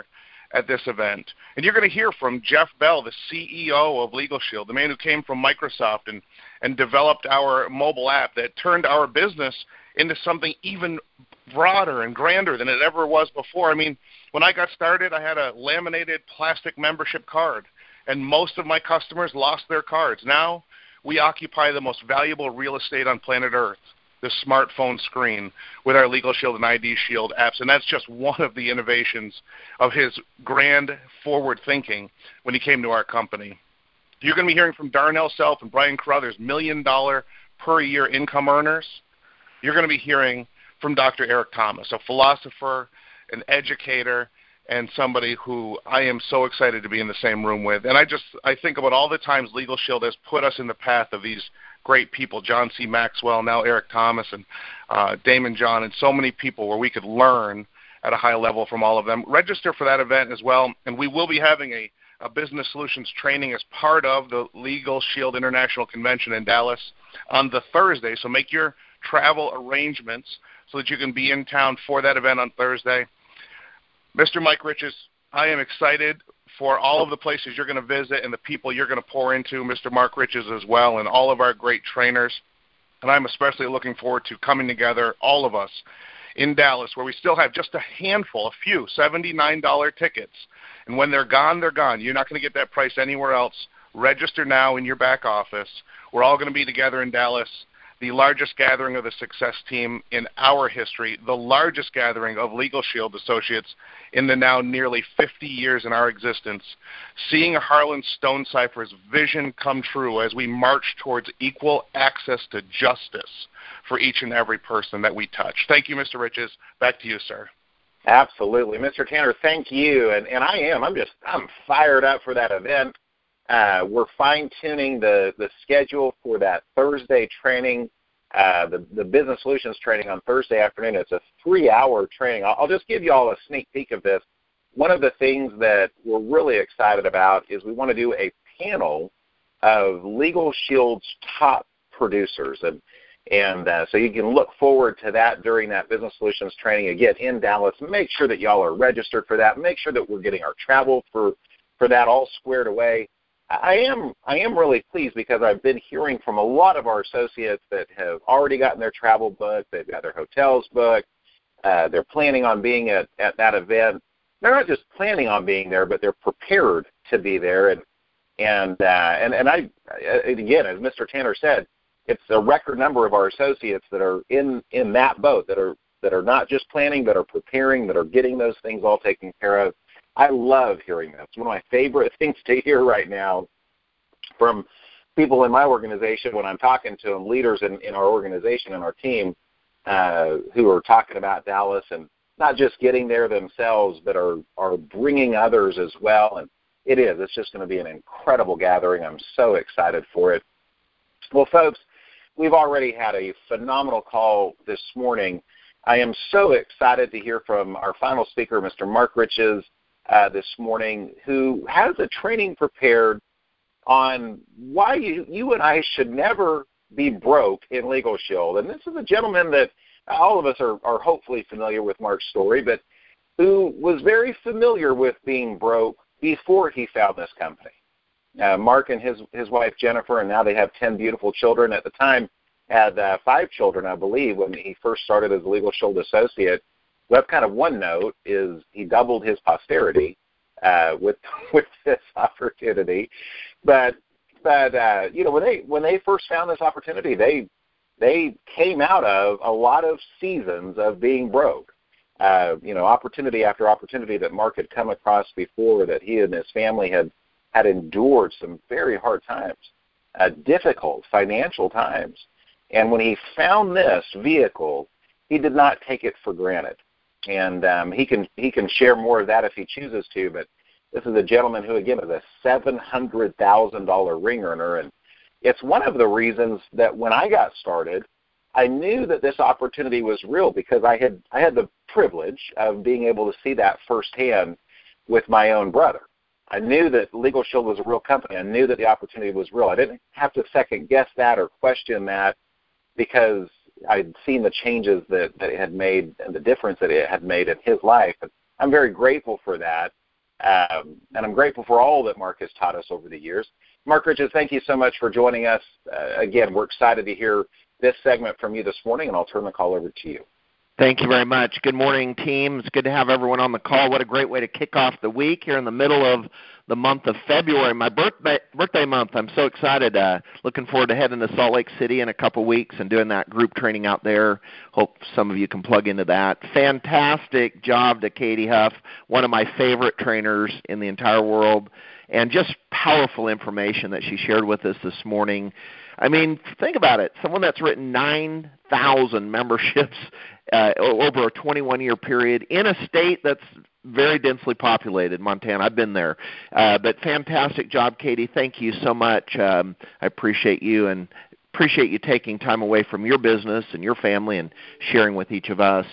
at this event. And you're going to hear from Jeff Bell, the C E O of Legal Shield, the man who came from Microsoft and, and developed our mobile app that turned our business into something even broader and grander than it ever was before. I mean, when I got started, I had a laminated plastic membership card, and most of my customers lost their cards. Now we occupy the most valuable real estate on planet Earth, the smartphone screen, with our Legal Shield and I D Shield apps. And that's just one of the innovations of his grand forward thinking when he came to our company. You're going to be hearing from Darnell Self and Brian Carruthers, million dollar per year income earners. You're going to be hearing from Doctor Eric Thomas, a philosopher, an educator, and somebody who I am so excited to be in the same room with. And I just I think about all the times Legal Shield has put us in the path of these great people, John C. Maxwell, now Eric Thomas, and uh, Damon John, and so many people where we could learn at a high level from all of them. Register for that event as well, and we will be having a, a business solutions training as part of the Legal Shield International Convention in Dallas on the Thursday. So make your travel arrangements so that you can be in town for that event on Thursday. Mister Mike Riches, I am excited for all of the places you're going to visit and the people you're going to pour into, Mister Mark Riches as well, and all of our great trainers. And I'm especially looking forward to coming together, all of us, in Dallas, where we still have just a handful, a few, seventy-nine dollar tickets. And when they're gone, they're gone. You're not going to get that price anywhere else. Register now in your back office. We're all going to be together in Dallas, the largest gathering of the success team in our history, the largest gathering of Legal Shield associates in the now nearly fifty years in our existence, seeing Harlan Stonecipher's vision come true as we march towards equal access to justice for each and every person that we touch. Thank you, Mister Riches. Back to you, sir. Absolutely. Mister Tanner, thank you. And, and I am. I'm just I'm fired up for that event. Uh, we're fine-tuning the, the schedule for that Thursday training, uh, the, the Business Solutions training on Thursday afternoon. It's a three-hour training. I'll, I'll just give you all a sneak peek of this. One of the things that we're really excited about is we want to do a panel of Legal Shield's top producers. And, and uh, so you can look forward to that during that Business Solutions training, again, in Dallas. Make sure that y'all are registered for that. Make sure that we're getting our travel for, for that all squared away. I am I am really pleased because I've been hearing from a lot of our associates that have already gotten their travel booked, they've got their hotels booked, uh, they're planning on being at, at that event. They're not just planning on being there, but they're prepared to be there. And and uh, and, and I again, as Mister Tanner said, it's a record number of our associates that are in, in that boat, that are that are not just planning, but are preparing, that are getting those things all taken care of. I love hearing that. It's one of my favorite things to hear right now from people in my organization when I'm talking to them, leaders in, in our organization and our team uh, who are talking about Dallas and not just getting there themselves, but are, are bringing others as well. And it is. It's just going to be an incredible gathering. I'm so excited for it. Well, folks, we've already had a phenomenal call this morning. I am so excited to hear from our final speaker, Mister Mark Riches, Uh, this morning, who has a training prepared on why you, you and I should never be broke in Legal Shield. And this is a gentleman that all of us are, are hopefully familiar with Mark's story, but who was very familiar with being broke before he found this company. Uh, Mark and his, his wife, Jennifer, and now they have ten beautiful children. At the time, had uh, five children, I believe, when he first started as a Legal Shield associate. Well, that's kind of one note is he doubled his posterity uh, with with this opportunity, but but uh, you know when they when they first found this opportunity, they they came out of a lot of seasons of being broke, uh, you know, opportunity after opportunity that Mark had come across before, that he and his family had had endured some very hard times, uh, difficult financial times, and when he found this vehicle, he did not take it for granted. And um, he can he can share more of that if he chooses to. But this is a gentleman who, again, is a seven hundred thousand dollars ring earner. And it's one of the reasons that when I got started, I knew that this opportunity was real because I had I had the privilege of being able to see that firsthand with my own brother. I knew that Legal Shield was a real company. I knew that the opportunity was real. I didn't have to second guess that or question that because I'd seen the changes that, that it had made and the difference that it had made in his life. And I'm very grateful for that. Um, and I'm grateful for all that Mark has taught us over the years. Mark Riches, thank you so much for joining us. Uh, again, we're excited to hear this segment from you this morning, and I'll turn the call over to you. Thank you very much. Good morning, team. It's good to have everyone on the call. What a great way to kick off the week here in the middle of the month of February, my birthday birthday month. I'm so excited. Uh, looking forward to heading to Salt Lake City in a couple weeks and doing that group training out there. Hope some of you can plug into that. Fantastic job to Katie Huff, one of my favorite trainers in the entire world, and just powerful information that she shared with us this morning. I mean, think about it. Someone that's written nine thousand memberships uh, over a twenty-one year period in a state that's very densely populated, Montana. I've been there. Uh, but fantastic job, Katie. Thank you so much. Um, I appreciate you and appreciate you taking time away from your business and your family and sharing with each of us.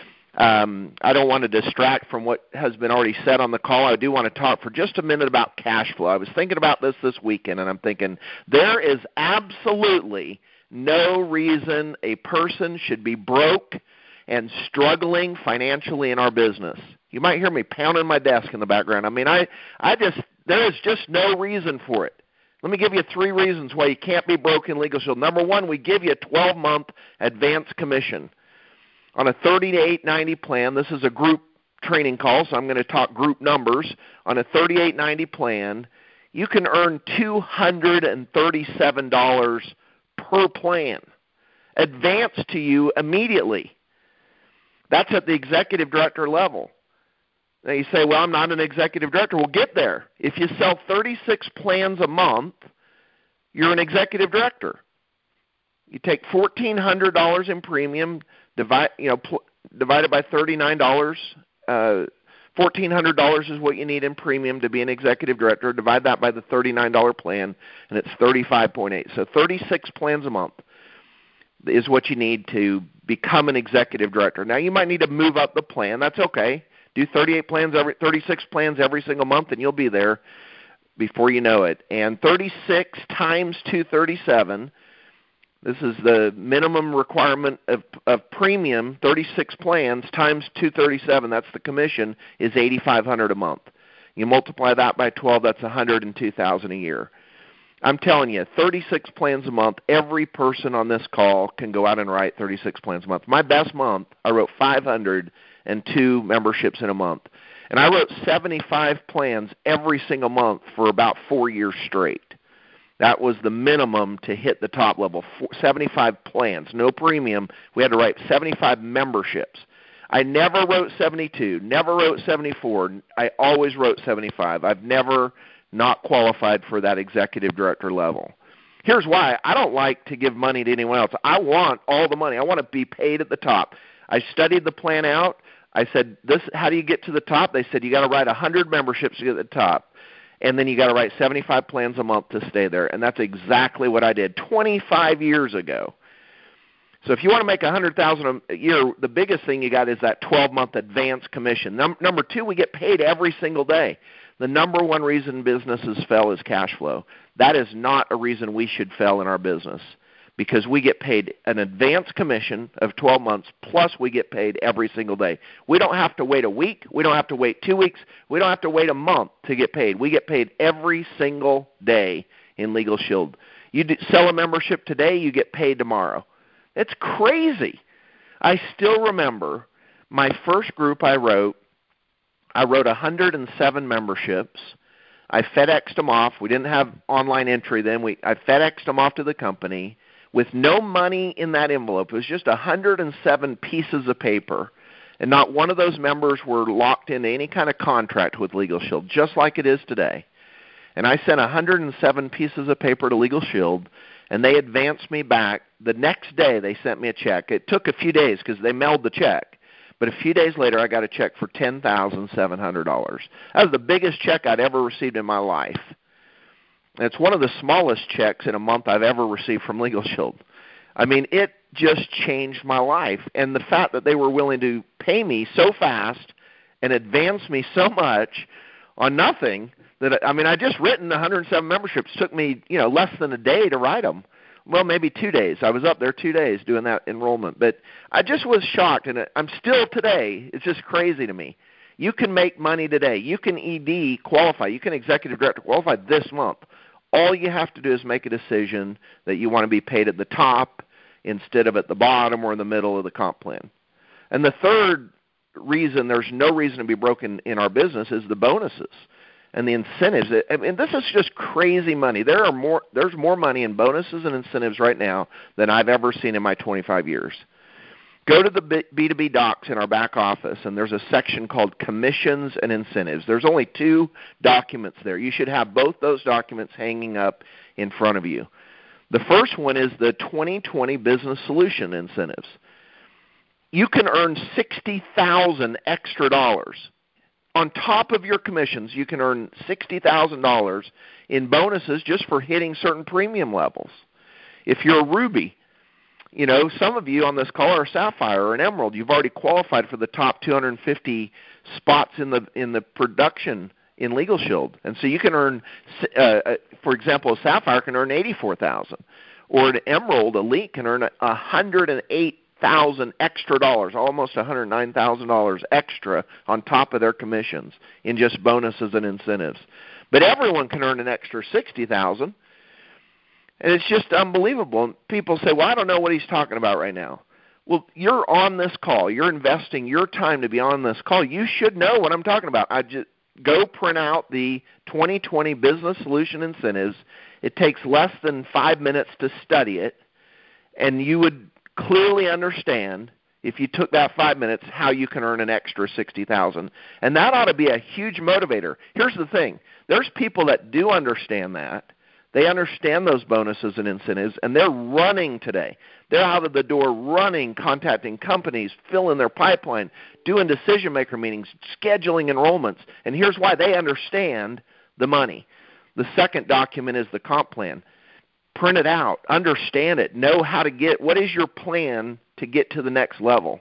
Um, I don't want to distract from what has been already said on the call. I do want to talk for just a minute about cash flow. I was thinking about this this weekend, and I'm thinking there is absolutely no reason a person should be broke and struggling financially in our business. You might hear me pounding my desk in the background. I mean, I, I just there is just no reason for it. Let me give you three reasons why you can't be broke in Legal Shield. Number one, we give you a twelve month advance commission. On a thirty-eight ninety plan, this is a group training call, so I'm going to talk group numbers. On a thirty-eight ninety plan, you can earn two hundred thirty-seven dollars per plan, advanced to you immediately. That's at the executive director level. Now you say, well, I'm not an executive director. We'll get there. If you sell thirty-six plans a month, you're an executive director. You take fourteen hundred dollars in premium, divide, you know, pl- divided by thirty-nine dollars. Uh, fourteen hundred dollars is what you need in premium to be an executive director. Divide that by the thirty-nine dollar plan, and it's thirty-five point eight. So thirty-six plans a month is what you need to become an executive director. Now, you might need to move up the plan. That's okay. Do thirty-eight plans, every thirty-six plans every single month, and you'll be there before you know it. And thirty-six times two hundred thirty-seven, this is the minimum requirement of, of premium, thirty-six plans times two hundred thirty-seven, that's the commission, is eight thousand five hundred dollars a month. You multiply that by twelve, that's one hundred two thousand dollars a year. I'm telling you, thirty-six plans a month, every person on this call can go out and write thirty-six plans a month. My best month, I wrote five hundred two memberships in a month. And I wrote seventy-five plans every single month for about four years straight. That was the minimum to hit the top level, seventy-five plans, no premium. We had to write seventy-five memberships. I never wrote seventy-two, never wrote seventy-four. I always wrote seventy-five. I've never not qualified for that executive director level. Here's why. I don't like to give money to anyone else. I want all the money. I want to be paid at the top. I studied the plan out. I said, "This. How do you get to the top?" They said, you got to write one hundred memberships to get to the top. And then you got to write seventy-five plans a month to stay there. And that's exactly what I did twenty-five years ago. So if you want to make one hundred thousand dollars a year, the biggest thing you got is that twelve month advance commission. Num- number two, we get paid every single day. The number one reason businesses fail is cash flow. That is not a reason we should fail in our business, because we get paid an advance commission of twelve months, plus we get paid every single day. We don't have to wait a week. We don't have to wait two weeks. We don't have to wait a month to get paid. We get paid every single day in Legal Shield. You do, sell a membership today, you get paid tomorrow. It's crazy. I still remember my first group I wrote. I wrote one hundred seven memberships. I FedExed them off. We didn't have online entry then. We I FedExed them off to the company with no money in that envelope. It was just one hundred seven pieces of paper, and not one of those members were locked into any kind of contract with Legal Shield, just like it is today. And I sent one hundred seven pieces of paper to Legal Shield, and they advanced me back. The next day they sent me a check. It took a few days because they mailed the check. But a few days later, I got a check for ten thousand seven hundred dollars. That was the biggest check I'd ever received in my life. And it's one of the smallest checks in a month I've ever received from Legal Shield. I mean, it just changed my life. And the fact that they were willing to pay me so fast and advance me so much on nothing, that I mean, I just written one hundred seven memberships. It took me, you know, less than a day to write them. Well, maybe two days. I was up there two days doing that enrollment. But I just was shocked, and I'm still today. It's just crazy to me. You can make money today. You can E D qualify. You can executive director qualify this month. All you have to do is make a decision that you want to be paid at the top instead of at the bottom or in the middle of the comp plan. And the third reason there's no reason to be broken in our business is the bonuses and the incentives. I mean, this is just crazy money. There are more. There's more money in bonuses and incentives right now than I've ever seen in my twenty-five years. Go to the B two B docs in our back office, and there's a section called Commissions and Incentives. There's only two documents there. You should have both those documents hanging up in front of you. The first one is the twenty twenty Business Solution Incentives. You can earn sixty thousand dollars extra dollars. On top of your commissions, you can earn sixty thousand dollars in bonuses just for hitting certain premium levels. If you're a Ruby, you know, some of you on this call are Sapphire or an Emerald. You've already qualified for the top two hundred fifty spots in the in the production in Legal Shield, and so you can earn, uh, for example, a Sapphire can earn eighty-four thousand dollars, or an Emerald Elite can earn one hundred eight thousand dollars extra dollars, almost one hundred nine thousand dollars extra on top of their commissions in just bonuses and incentives. But everyone can earn an extra sixty thousand dollars. And it's just unbelievable. And people say, well, I don't know what he's talking about right now. Well, you're on this call. You're investing your time to be on this call. You should know what I'm talking about. I just go print out the twenty twenty Business Solution Incentives. It takes less than five minutes to study it, and you would clearly understand if you took that five minutes how you can earn an extra sixty thousand dollars. And that ought to be a huge motivator. Here's the thing. There's people that do understand that. They understand those bonuses and incentives, and they're running today. They're out of the door running, contacting companies, filling their pipeline, doing decision-maker meetings, scheduling enrollments. And here's why. They understand the money. The second document is the comp plan. Print it out. Understand it. Know how to get – what is your plan to get to the next level?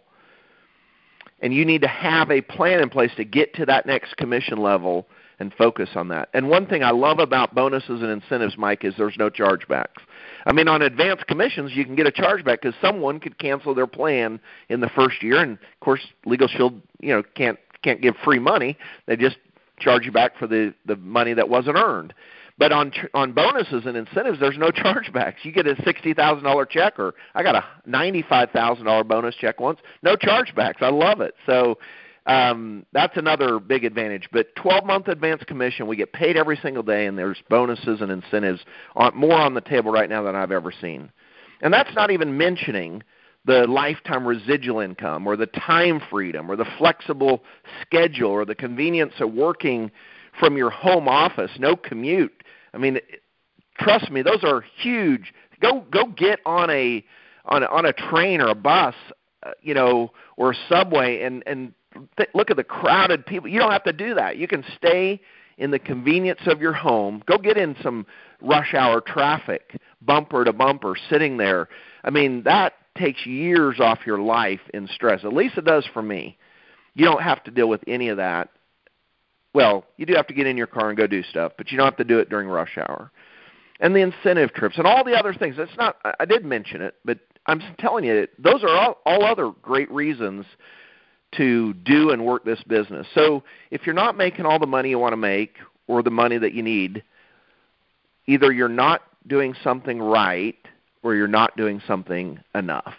And you need to have a plan in place to get to that next commission level and focus on that. And one thing I love about bonuses and incentives, Mike, is there's no chargebacks. I mean, on advanced commissions, you can get a chargeback because someone could cancel their plan in the first year, and of course, Legal Shield, you know, can't can't give free money. They just charge you back for the, the money that wasn't earned. But on on bonuses and incentives, there's no chargebacks. You get a sixty thousand dollars check, or I got a ninety-five thousand dollars bonus check once. No chargebacks. I love it. So um, that's another big advantage. But twelve-month advance commission, we get paid every single day, and there's bonuses and incentives on, more on the table right now than I've ever seen. And that's not even mentioning the lifetime residual income or the time freedom or the flexible schedule or the convenience of working from your home office, no commute. I mean, trust me, those are huge. Go go get on a on a, on a train or a bus, uh, you know, or a subway, and and th- look at the crowded people. You don't have to do that. You can stay in the convenience of your home. Go get in some rush hour traffic, bumper to bumper, sitting there. I mean, that takes years off your life in stress. At least it does for me. You don't have to deal with any of that. Well, you do have to get in your car and go do stuff, but you don't have to do it during rush hour. And the incentive trips and all the other things. It's not. I did mention it, but I'm telling you, those are all, all other great reasons to do and work this business. So if you're not making all the money you want to make or the money that you need, either you're not doing something right or you're not doing something enough.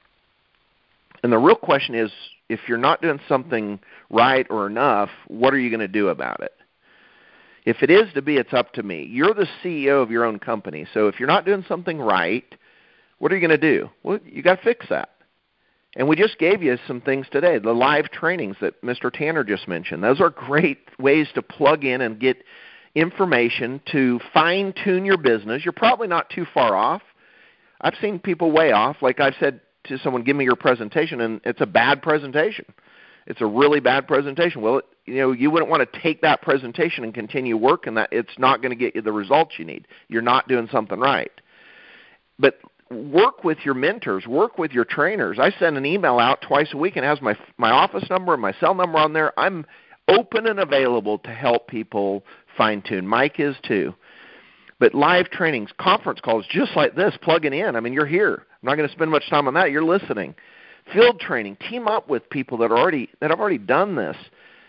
And the real question is, if you're not doing something right or enough, what are you going to do about it? If it is to be, it's up to me. You're the C E O of your own company. So if you're not doing something right, what are you going to do? Well, you got to fix that. And we just gave you some things today, the live trainings that Mister Tanner just mentioned. Those are great ways to plug in and get information to fine-tune your business. You're probably not too far off. I've seen people way off. Like I've said to someone, give me your presentation, and it's a bad presentation. It's a really bad presentation. Well, it, you know, you wouldn't want to take that presentation and continue working that. It's not going to get you the results you need. You're not doing something right. But work with your mentors. Work with your trainers. I send an email out twice a week and it has my my office number and my cell number on there. I'm open and available to help people fine-tune. Mike is too. But live trainings, conference calls just like this, plugging in. I mean, you're here. I'm not going to spend much time on that. You're listening. Field training. Team up with people that are already that have already done this.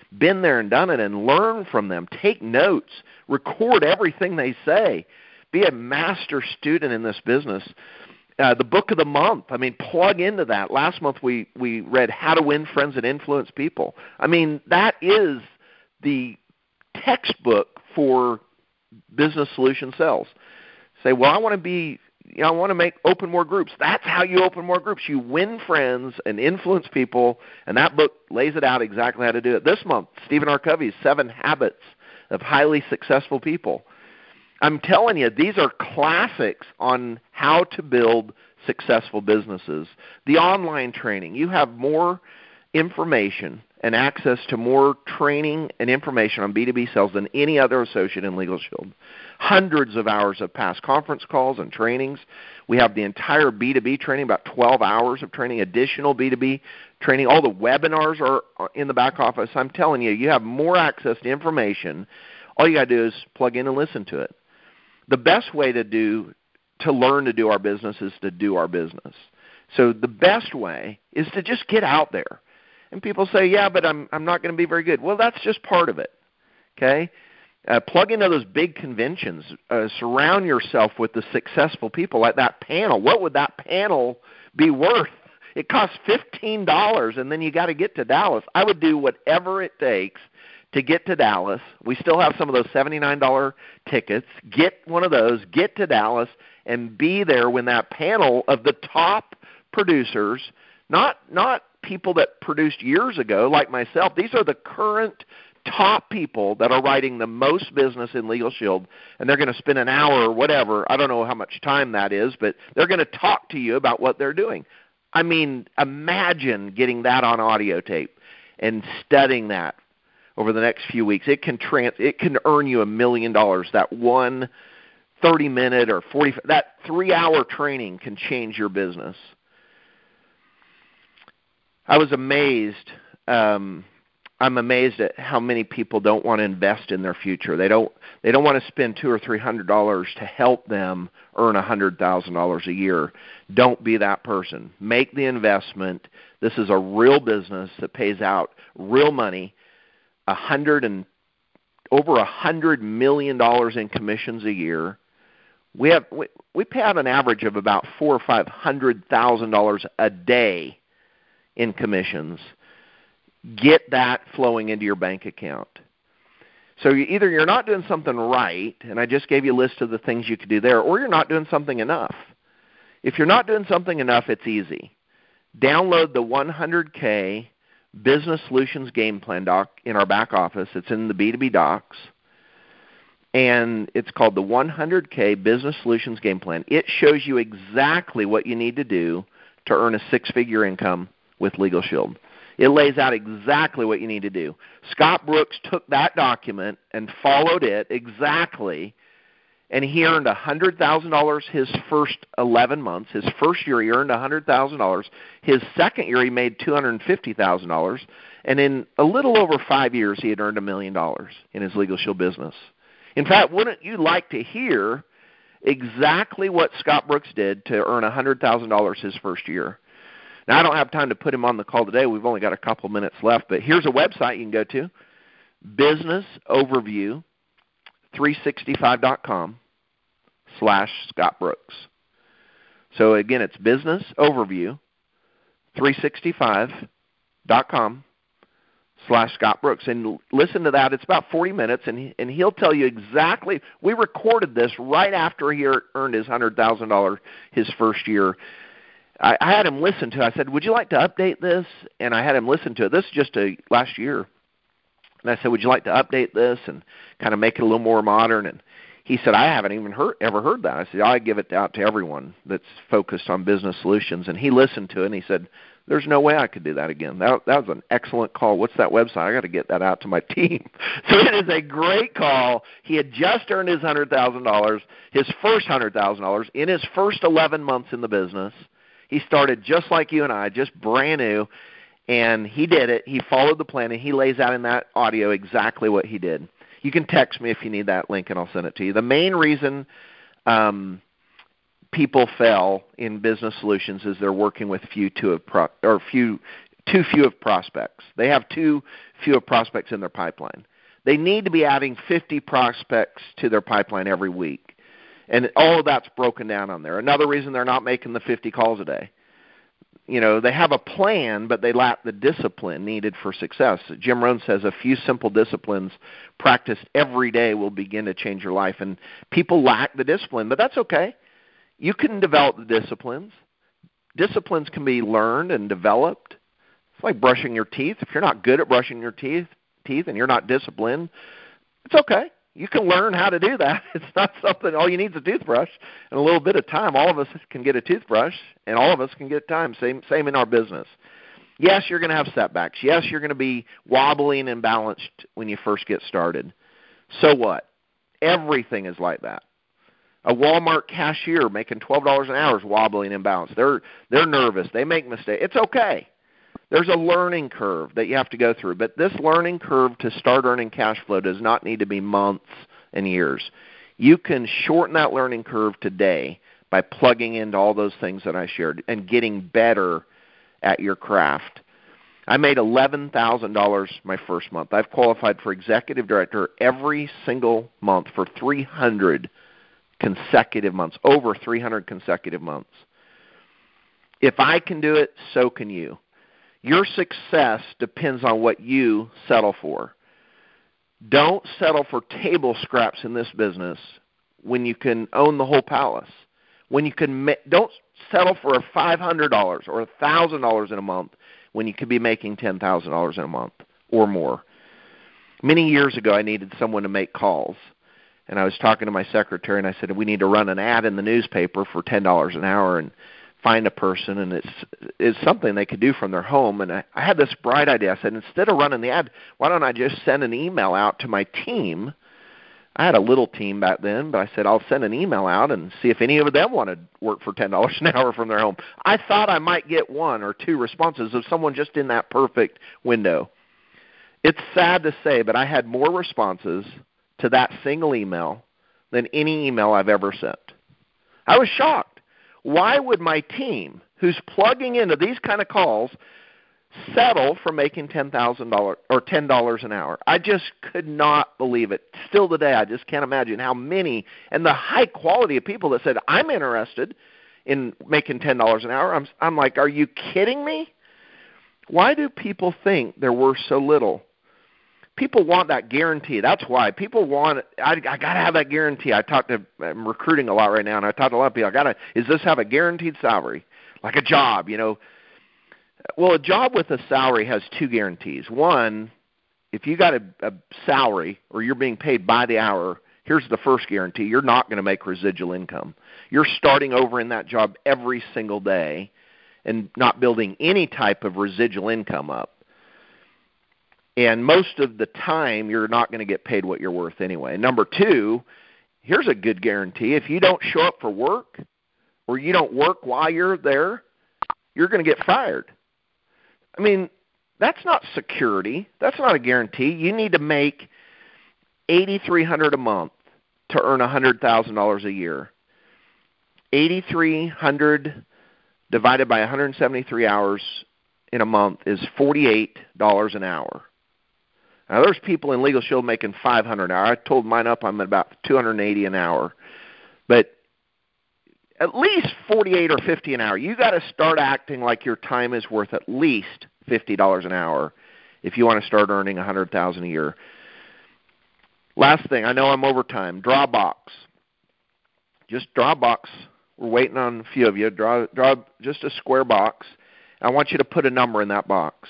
been there and done it, and learn from them. Take notes. Record everything they say. Be a master student in this business. Uh, the book of the month, I mean, plug into that. Last month we, we read How to Win Friends and Influence People. I mean, that is the textbook for business solution sales. Say, well, I want to be, you know, I want to make open more groups. That's how you open more groups. You win friends and influence people, and that book lays it out exactly how to do it. This month, Stephen R. Covey's Seven Habits of Highly Successful People. I'm telling you, these are classics on how to build successful businesses. The online training, you have more information and access to more training and information on B two B sales than any other associate in Legal Shield. Hundreds of hours of past conference calls and trainings. We have the entire B two B training, about twelve hours of training, additional B two B training. All the webinars are in the back office. I'm telling you, you have more access to information. All you got to do is plug in and listen to it. The best way to do to learn to do our business is to do our business. So the best way is to just get out there. And people say, yeah, but I'm I'm not going to be very good. Well, that's just part of it, okay? Uh, plug into those big conventions. Uh, surround yourself with the successful people like that panel. What would that panel be worth? It costs fifteen dollars, and then you got to get to Dallas. I would do whatever it takes to get to Dallas. We still have some of those seventy-nine dollars tickets. Get one of those, get to Dallas, and be there when that panel of the top producers, not not people that produced years ago like myself, these are the current top people that are writing the most business in Legal Shield, and they're going to spend an hour or whatever, I don't know how much time that is, but they're going to talk to you about what they're doing. I mean, imagine getting that on audio tape and studying that over the next few weeks. It can trans it can earn you a million dollars. That one thirty minute or forty that three hour training can change your business. I was amazed. Um, I'm amazed at how many people don't want to invest in their future. They don't. They don't want to spend two or three hundred dollars to help them earn a hundred thousand dollars a year. Don't be that person. Make the investment. This is a real business that pays out real money. A hundred and over a hundred million dollars in commissions a year. We have we, we pay out an average of about four or five hundred thousand dollars a day in commissions. Get that flowing into your bank account. So you, either you're not doing something right, and I just gave you a list of the things you could do there, or you're not doing something enough. If you're not doing something enough, it's easy. Download the one hundred K Business Solutions Game Plan doc in our back office. It's in the B two B docs, and it's called the one hundred K Business Solutions Game Plan. It shows you exactly what you need to do to earn a six-figure income with Legal Shield. It lays out exactly what you need to do. Scott Brooks took that document and followed it exactly, and he earned one hundred thousand dollars his first eleven months. His first year he earned one hundred thousand dollars. His second year he made two hundred fifty thousand dollars. And in a little over five years he had earned a million dollars in his Legal Shield business. In fact, wouldn't you like to hear exactly what Scott Brooks did to earn one hundred thousand dollars his first year? Now, I don't have time to put him on the call today. We've only got a couple minutes left. But here's a website you can go to, business overview three sixty-five dot com slash Scott Brooks. So, again, it's business overview three sixty-five dot com slash Scott Brooks. And listen to that. It's about forty minutes, and, he, and he'll tell you exactly. We recorded this right after he earned his one hundred thousand dollars his first year. I, I had him listen to it. I said, would you like to update this? And I had him listen to it. This is just a, last year. And I said, would you like to update this and kind of make it a little more modern? And he said, I haven't even heard, ever heard that. I said, I give it out to everyone that's focused on business solutions. And he listened to it, and he said, there's no way I could do that again. That, that was an excellent call. What's that website? I got to get that out to my team. So it is a great call. He had just earned his one hundred thousand dollars, his first one hundred thousand dollars in his first eleven months in the business. He started just like you and I, just brand new, and he did it. He followed the plan, and he lays out in that audio exactly what he did. You can text me if you need that link, and I'll send it to you. The main reason um, people fail in business solutions is they're working with few to a pro- or few too few of prospects. They have too few of prospects in their pipeline. They need to be adding fifty prospects to their pipeline every week. And all of that's broken down on there. Another reason they're not making the fifty calls a day. You know, they have a plan, but they lack the discipline needed for success. Jim Rohn says a few simple disciplines practiced every day will begin to change your life. And people lack the discipline, but that's okay. You can develop the disciplines. Disciplines can be learned and developed. It's like brushing your teeth. If you're not good at brushing your teeth, teeth and you're not disciplined, it's okay. You can learn how to do that. It's not something, all you need is a toothbrush and a little bit of time. All of us can get a toothbrush, and all of us can get time. Same, same in our business. Yes, you're going to have setbacks. Yes, you're going to be wobbly and imbalanced when you first get started. So what? Everything is like that. A Walmart cashier making twelve dollars an hour is wobbly and imbalanced. They're, they're nervous. They make mistakes. It's okay. There's a learning curve that you have to go through, but this learning curve to start earning cash flow does not need to be months and years. You can shorten that learning curve today by plugging into all those things that I shared and getting better at your craft. I made eleven thousand dollars my first month. I've qualified for executive director every single month for three hundred consecutive months, over three hundred consecutive months. If I can do it, so can you. Your success depends on what you settle for. Don't settle for table scraps in this business when you can own the whole palace. When you can, don't settle for a five hundred dollars or one thousand dollars in a month when you could be making ten thousand dollars in a month or more. Many years ago, I needed someone to make calls, and I was talking to my secretary, and I said, we need to run an ad in the newspaper for ten dollars an hour and find a person, and it's it's something they could do from their home. And I, I had this bright idea. I said, instead of running the ad, why don't I just send an email out to my team? I had a little team back then, but I said, I'll send an email out and see if any of them want to work for ten dollars an hour from their home. I thought I might get one or two responses of someone just in that perfect window. It's sad to say, but I had more responses to that single email than any email I've ever sent. I was shocked. Why would my team, who's plugging into these kind of calls, settle for making ten thousand dollars or ten dollars an hour? I just could not believe it. Still today, I just can't imagine how many and the high quality of people that said, I'm interested in making ten dollars an hour. I'm, I'm like, are you kidding me? Why do people think they're worth so little? People want that guarantee. That's why people want. I, I got to have that guarantee. I talk to. I'm recruiting a lot right now, and I talk to a lot of people. I got to. Is this have a guaranteed salary, like a job? You know. Well, a job with a salary has two guarantees. One, if you got a, a salary or you're being paid by the hour, here's the first guarantee: you're not going to make residual income. You're starting over in that job every single day, and not building any type of residual income up. And most of the time, you're not going to get paid what you're worth anyway. Number two, here's a good guarantee. If you don't show up for work or you don't work while you're there, you're going to get fired. I mean, that's not security. That's not a guarantee. You need to make eight thousand three hundred dollars a month to earn one hundred thousand dollars a year. eight thousand three hundred dollars divided by one hundred seventy-three hours in a month is forty-eight dollars an hour. Now, there's people in Legal Shield making five hundred dollars an hour. I told mine up I'm at about two hundred eighty dollars an hour. But at least forty-eight or fifty dollars an hour. You got to start acting like your time is worth at least fifty dollars an hour if you want to start earning one hundred thousand dollars a year. Last thing, I know I'm over time. Draw a box. Just draw a box. We're waiting on a few of you. Draw, draw just a square box. I want you to put a number in that box.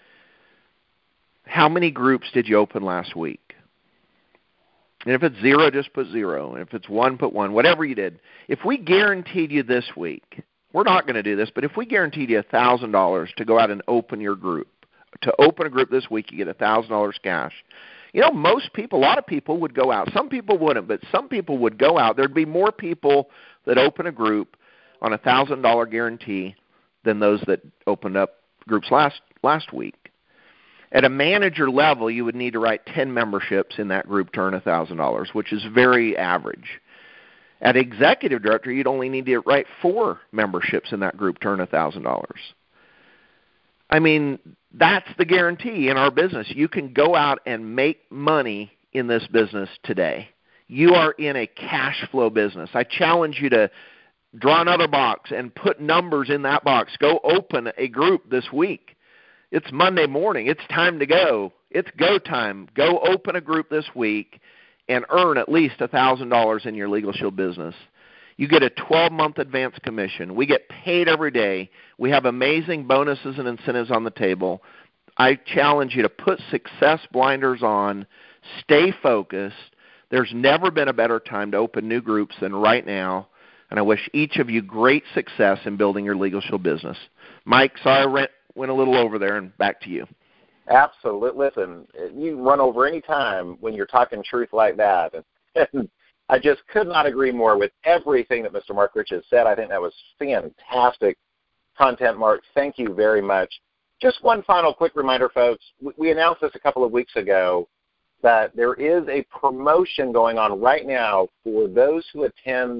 How many groups did you open last week? And if it's zero, just put zero. And if it's one, put one. Whatever you did. If we guaranteed you this week, we're not going to do this, but if we guaranteed you one thousand dollars to go out and open your group, to open a group this week, you get one thousand dollars cash. You know, most people, a lot of people would go out. Some people wouldn't, but some people would go out. There'd be more people that open a group on a one thousand dollars guarantee than those that opened up groups last last week. At a manager level, you would need to write ten memberships in that group to earn one thousand dollars, which is very average. At executive director, you'd only need to write four memberships in that group to earn one thousand dollars. I mean, that's the guarantee in our business. You can go out and make money in this business today. You are in a cash flow business. I challenge you to draw another box and put numbers in that box. Go open a group this week. It's Monday morning. It's time to go. It's go time. Go open a group this week and earn at least one thousand dollars in your Legal Shield business. You get a twelve-month advance commission. We get paid every day. We have amazing bonuses and incentives on the table. I challenge you to put success blinders on, stay focused. There's never been a better time to open new groups than right now, and I wish each of you great success in building your Legal Shield business. Mike, sorry I went a little over there, and back to you. Absolutely. Listen, you run over any time when you're talking truth like that. And, and I just could not agree more with everything that Mister Mark Rich has said. I think that was fantastic content, Mark. Thank you very much. Just one final quick reminder, folks. We announced this a couple of weeks ago that there is a promotion going on right now for those who attend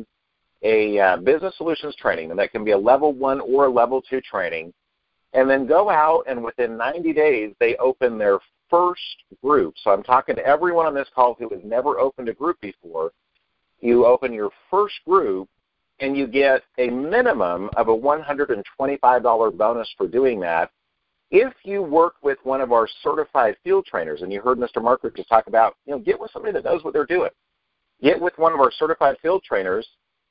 a uh, business solutions training, and that can be a level one or a level two training, and then go out and within ninety days they open their first group. So I'm talking to everyone on this call who has never opened a group before. You open your first group, and you get a minimum of a one hundred twenty-five dollars bonus for doing that. If you work with one of our certified field trainers, and you heard Mister Mark just talk about, you know, get with somebody that knows what they're doing. Get with one of our certified field trainers,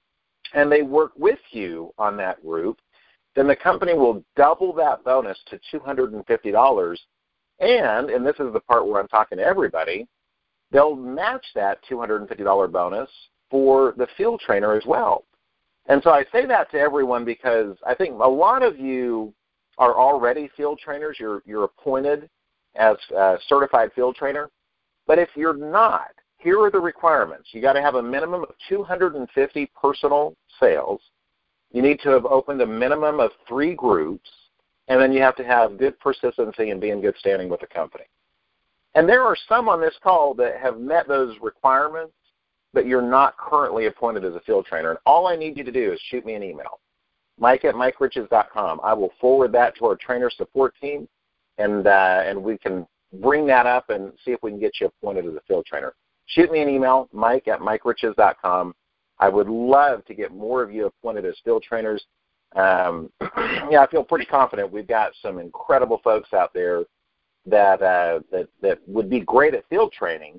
and they work with you on that group, then the company will double that bonus to two hundred fifty dollars. And, and this is the part where I'm talking to everybody, they'll match that two hundred fifty dollars bonus for the field trainer as well. And so I say that to everyone because I think a lot of you are already field trainers. You're, you're appointed as a certified field trainer. But if you're not, here are the requirements. You got to have a minimum of two hundred fifty personal sales. You need to have opened a minimum of three groups, and then you have to have good persistency and be in good standing with the company. And there are some on this call that have met those requirements, but you're not currently appointed as a field trainer. And all I need you to do is shoot me an email, Mike at Mike Riches dot com. I will forward that to our trainer support team, and uh, and we can bring that up and see if we can get you appointed as a field trainer. Shoot me an email, Mike at Mike Riches dot com. I would love to get more of you appointed as field trainers. Um, yeah, I feel pretty confident we've got some incredible folks out there that uh, that that would be great at field training,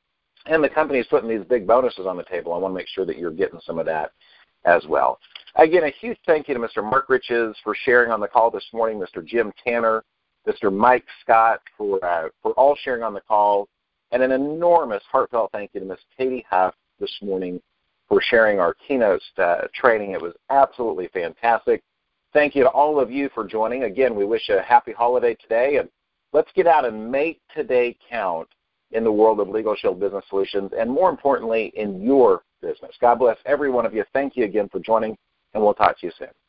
and the company is putting these big bonuses on the table. I want to make sure that you're getting some of that as well. Again, a huge thank you to Mister Mark Riches for sharing on the call this morning, Mister Jim Tanner, Mister Mike Scott for uh, for all sharing on the call, and an enormous heartfelt thank you to Miss Katie Huff this morning for sharing our keynote uh, training. It was absolutely fantastic. Thank you to all of you for joining. Again, we wish you a happy holiday today, and let's get out and make today count in the world of Legal Shield Business Solutions, and more importantly, in your business. God bless every one of you. Thank you again for joining, and we'll talk to you soon.